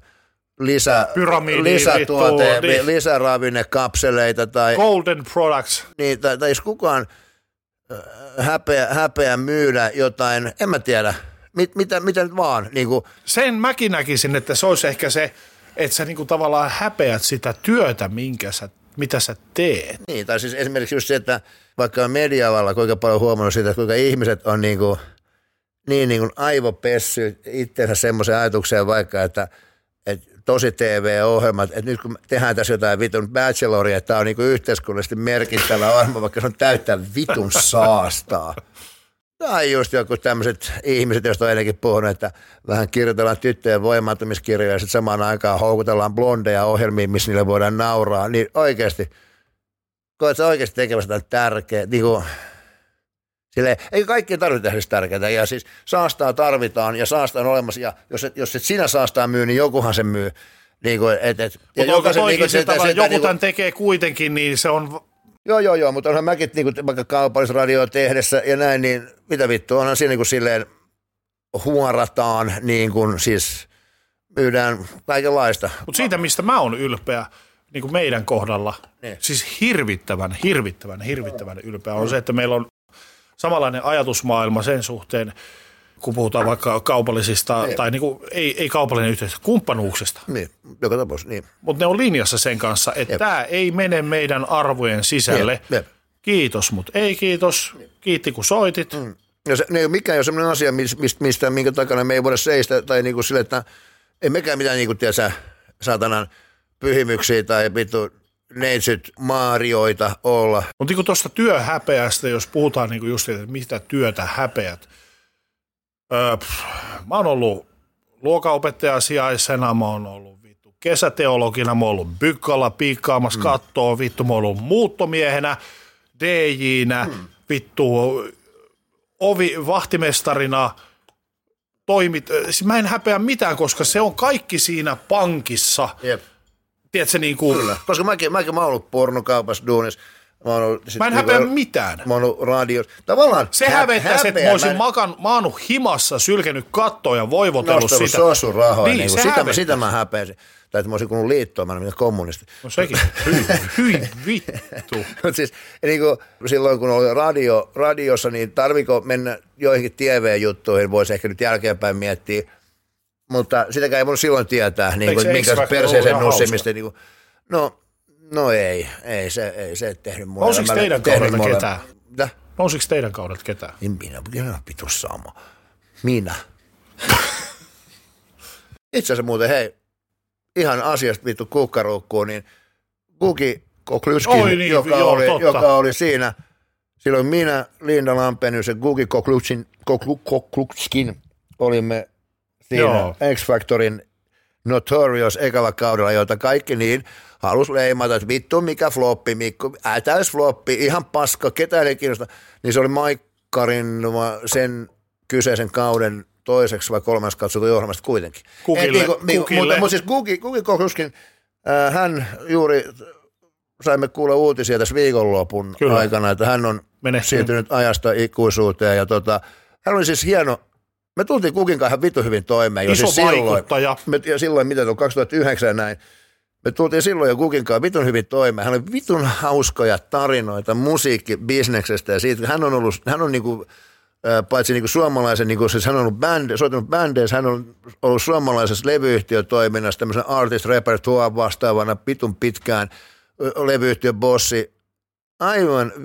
lisäravinnekapseleita tai golden products. Niin, tai jos kukaan häpeä myydä jotain, en mä tiedä, mitä nyt vaan. Niin kuin. Sen mäkin näkisin, että se olisi ehkä se, että sä niin kuin tavallaan häpeät sitä työtä, mitä sä teet. Niin, tai siis esimerkiksi just se, että vaikka media-alalla kuinka paljon huomannut siitä, että kuinka ihmiset on niin kuin aivopessy itseensä semmoiseen ajatukseen vaikka, että tosi TV-ohjelmat, että nyt kun tehdään tässä jotain vitun bacheloria, että tämä on niin kuin yhteiskunnallisesti merkittävä ohjelma, vaikka se on täyttä vitun saastaa. Tai just joku tämmöiset ihmiset, joista on ennenkin puhunut, että vähän kirjoitellaan tyttöjen voimaantumiskirjoja ja sitten samaan aikaan houkutellaan blondeja ohjelmiin, missä niille voidaan nauraa. Niin oikeasti, koet sä oikeasti tekemässä jotain tärkeää, niin kuin silleen, ei kaikkien tarvitse tehdä tärkeää, ja siis saastaa tarvitaan, ja saastaa on olemassa, ja jos et sinä saastaa myy, niin jokuhan se myy. Niin kuin, mutta onko toikin se tavalla, joku tämän tekee kuitenkin, niin se on. Joo, mutta onhan mäkin niin kuin, vaikka kaupallisradioa tehdessä ja näin, niin mitä vittu, onhan siinä niin kuin silleen huorataan, niin kuin siis myydään kaikenlaista. Mutta siitä, mistä mä oon ylpeä, niin kuin meidän kohdalla, siis hirvittävän ylpeä on se, että meillä on samanlainen ajatusmaailma sen suhteen, kun puhutaan vaikka kaupallisista, tai niin kuin, ei kaupallinen yhteistyö, kumppanuuksista. Niin, joka tapauksessa, niin. Mutta ne on linjassa sen kanssa, että tämä ei mene meidän arvojen sisälle. Kiitos, mutta ei kiitos. Kiitti, kun soitit. Ja se, mikään ei ole sellainen asia, minkä takana me ei voida seistä, tai niin kuin sille, että ei mekään mitään, niin kuin tiedä, saatanan pyhimyksiä tai vittu neitsyt maarioita olla. Mutta niin tuosta työhäpeästä, jos puhutaan niin just siitä, että mitä työtä häpeät. Mä oon ollut luokanopettajan sijaisena, mä oon ollut vittu kesäteologina, mä oon ollut Bykkalla piikkaamassa kattoa, vittu mä oon ollut muuttomiehenä, DJ:nä, vittu vahtimestarina, mä en häpeä mitään, koska se on kaikki siinä pankissa. Jep. Tiedätkö niin kuin. Kyllä, koska mäkin mä oon ollut pornokaupassa duunissa. Mä en häpeä mitään. Mä oon ollut radiossa. Tavallaan se hävettäisi, että mä olisin maannut himassa, sylkenyt kattoa ja voivotellut nostanut sitä. Nostanut sosurahoja. Niin, sitä mä häpeäsin. Tai että mä olisin kuullut liittoon, mä en ole kommunisti. No sekin. Hyi vittu. Mutta siis niin kuin silloin, kun oli radiossa, niin tarviko mennä joihinkin TV-juttuihin, voisi ehkä nyt jälkeenpäin miettiä. Mutta sitäkään ei voinut silloin tietää, niin kuin, minkä perseeseen nussimista. Niin kuin, no ei se tehnyt mulle. Nousiko teidän kaudelta ketään? Mitä? Nousiko teidän kaudelta ketään? Minä pitus sama. Minä. Itse asiassa muuten, hei, ihan asiasta vittu kukkaruukkuun, niin Gugi Koklutskin, niin, joka oli siinä, silloin minä, Linda Lampenius ja Gugi Koklutskin olimme siinä X-Factorin Notorious ekalla kaudella, jota kaikki niin halusi leimata, että vittu mikä floppi, Mikko, täys floppi, ihan paska, ketään ei kiinnosta. Niin se oli Maikkarin sen kyseisen kauden toiseksi vai kolmanneksi katsottu ohjelmasta kuitenkin. Mutta siis Gugi Kokluskin, hän juuri saimme kuulla uutisia tässä viikonlopun aikana, että hän on siirtynyt ajasta ikuisuuteen ja hän oli siis hieno. Me tultiin Gugin kanssa vittu hyvin toimeen. Iso siis vaikuttaja. Silloin, mitä tuon 2009 näin, me tultiin silloin jo Gugin kanssa vitun hyvin toimeen. Hän oli vitun hauskoja tarinoita musiikkibisneksestä ja siitä, hän on niinku, paitsi niinku suomalaisen, niinku, siis hän on ollut soittanut bändeissä, hän on ollut suomalaisessa levyyhtiötoiminnassa tämmöisen artist repertoire vastaavana vitun pitkään levyyhtiön bossi. Aivan vitun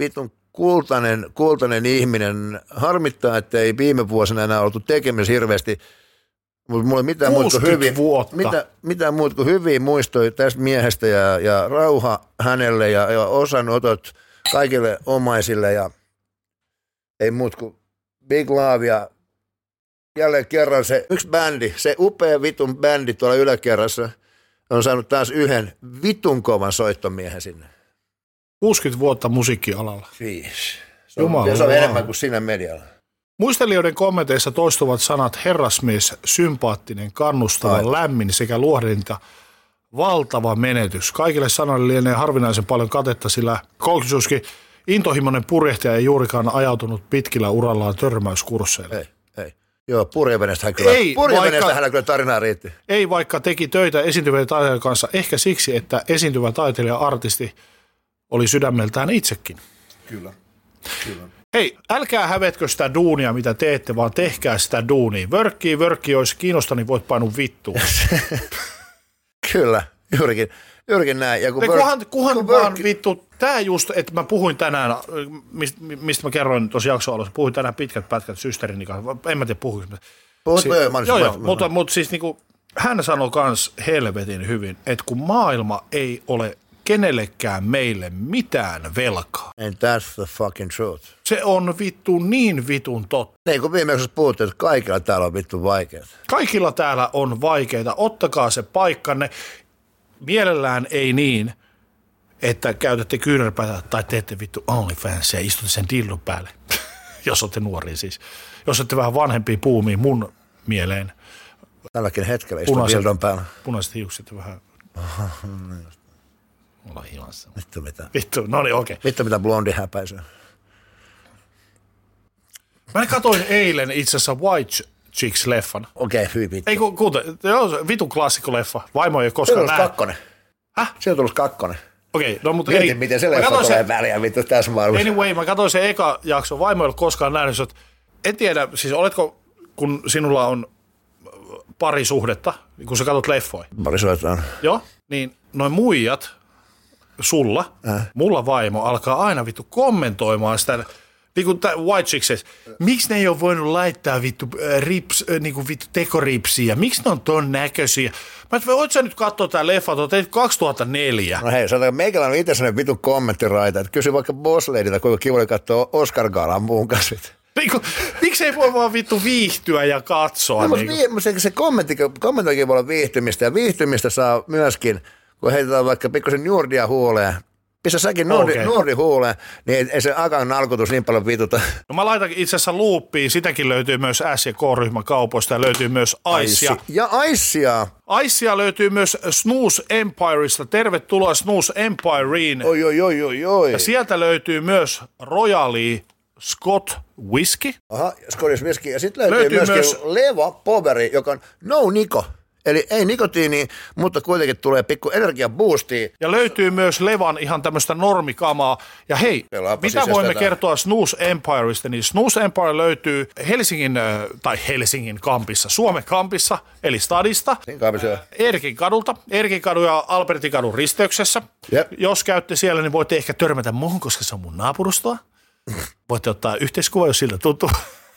kultainen ihminen. Harmittaa, että ei viime vuosina enää oltu tekemisissä hirveästi. Mutta mulla ei mitään mitään muuta kuin hyviä muistoja tästä miehestä ja rauha hänelle ja osanotot kaikille omaisille ja ei muut kuin big love ja jälleen kerran se yksi bändi, se upea vitun bändi tuolla yläkerrassa on saanut taas yhden vitun kovan soittomiehen sinne. 60 vuotta musiikkialalla. Siis. Se on enemmän kuin siinä medialla. Muistelijoiden kommenteissa toistuvat sanat herrasmies, sympaattinen, kannustava, lämmin sekä luohdinta, valtava menetys. Kaikille sanoille lienee harvinaisen paljon katetta, sillä Kolkisuski intohimoinen purjehtaja ei juurikaan ajautunut pitkillä urallaan törmäyskursseille. Ei. Joo, purjevenestä hän kyllä tarinaa riitti. Ei, vaikka teki töitä esiintyvien taiteilijan kanssa, ehkä siksi, että esiintyvä taiteilija-artisti oli sydämeltään itsekin. Kyllä. Hei, älkää hävetkö sitä duunia, mitä teette, vaan tehkää sitä duunia. Vörkkii, jos kiinnostaa, niin voit painua vittuun. Kyllä, juurikin näin. Ja kunhan vaan vittu, tää just, että mä puhuin tänään, mistä mä kerroin tuossa jakson alussa, puhuin tänään pitkät pätkät systerini kanssa, en mä tiedä puhuinko. Mutta siis niinku, hän sanoi kans helvetin hyvin, että kun maailma ei ole kenellekään meille mitään velkaa. And that's the fucking truth. Se on vittu niin vitun totta. Niin kuin viimeksi puhuttiin, että kaikilla täällä on vittu vaikeaa. Kaikilla täällä on vaikeita. Ottakaa se paikkanne. Mielellään ei niin, että käytätte kyynärpäätä tai teette vittu OnlyFans ja istutte sen dillon päälle. Jos olette nuoria siis. Jos olette vähän vanhempia puumia mun mieleen. Tälläkin hetkellä istun dillon päällä. Punaiset hiukset vähän. Olla himassa. Vittu, no niin, okei. Vittu mitä blondi häpäisyä. Mä katsoin eilen itse asiassa White Chicks-leffan. Okei, hyvin. Ei vitun klassikko-leffa. Vaimo ei ole koskaan nähnyt. Kakkonen. Se on tullut kakkonen. Okei, no mutta mietin, miten se leffa tulee väliä vittu tässä maailmassa. Anyway, mä katsoin sen eka jakso. Vaimo ei ole koskaan nähnyt. En tiedä, siis oletko, kun sinulla on parisuhdetta, kun sä katsot leffoja. Parisuhdetta on. Joo, niin noin muijat sulla, mulla vaimo alkaa aina vittu kommentoimaan sitä, niin White Chicks, miksi ne ei ole voinut laittaa vittu niinku vittu tekoripsiä, miksi ne on ton näköisiä. Mä et voit sä nyt katsoa tää leffa, tuo teit 2004. No hei, sanotaan, meikällä on itse sellainen vittu kommenttiraita, että kysy vaikka Boss Ladylta, kuinka kiva oli katsoa Oscar Galan muun kanssa. Miksi ei voi vaan vittu viihtyä ja katsoa? No, se kommentoikin voi olla viihtymistä, ja viihtymistä saa myöskin, kun heitetään vaikka pikkusen Nordia huuleen. Pistä säkin Nordi huuleen, niin ei se akan nalkutus niin paljon vituta. No mä laitan itse asiassa loopiin, sitäkin löytyy myös S- ja K-ryhmän kaupoista ja löytyy myös Icea. Ja Icea. Icea löytyy myös Snooze Empireista. Tervetuloa Snooze Empireen. Oi. Ja sieltä löytyy myös Royali Scott Whisky. Aha, Scottish Whisky. Ja sitten löytyy myöskin Leva Poveri, joka on no niko. Eli ei nikotiini, mutta kuitenkin tulee pikku energiaboostia. Ja löytyy myös Levan ihan tämmöistä normikamaa. Ja hei, mitä voimme kertoa Snooze Empireista? Niin Snooze Empire löytyy Helsingin kampissa, Suomen kampissa, eli Stadista. Erkin kadulta, Erkin kadun ja Albertin kadun risteyksessä. Yep. Jos käytte siellä, niin voitte ehkä törmätä muuhun, koska se on mun naapurustoa. Voitte ottaa yhteiskuva, jos siltä tuntuu.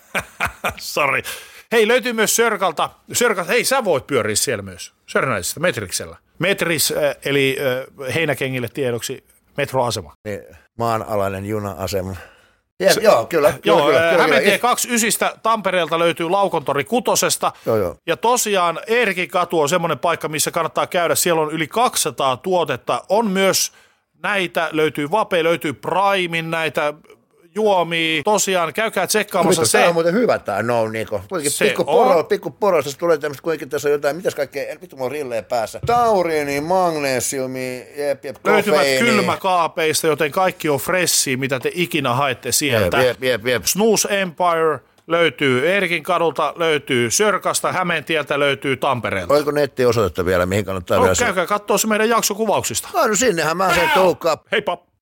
Sorry. Hei, löytyy myös Sörkalta. Hei, sä voit pyöriä siellä myös. Sörnäisistä, Metriksellä. Metris, eli heinäkengille tiedoksi, metroasema. Niin, maanalainen juna-asema. Joo, kyllä. Hämeentie 29 Tampereelta löytyy Laukontori 6. Joo. Ja tosiaan Erkin katu on semmoinen paikka, missä kannattaa käydä. Siellä on yli 200 tuotetta. On myös näitä, löytyy Vape, löytyy Primein näitä juomia. Tosiaan, käykää tsekkaamassa se. Tämä on muuten hyvä tämä Niko. Pikku poro, tässä tulee tämmöistä, kuitenkin tässä on jotain, mitäs kaikkea, vittu mulla on rilleen päässä. Tauriini, magnesiumi, löytyvät kylmäkaapeista, joten kaikki on freshia, mitä te ikinä haette sieltä. Jep. Snooze Empire löytyy Erkin kadulta, löytyy Sörkasta, Hämeentieltä löytyy Tampereelta. Oliko nettiosoitetta vielä, mihin kannattaa vielä? Käykää katsoa se meidän jaksokuvauksista. No sinnehän mä sen tuukkaan. Heippa!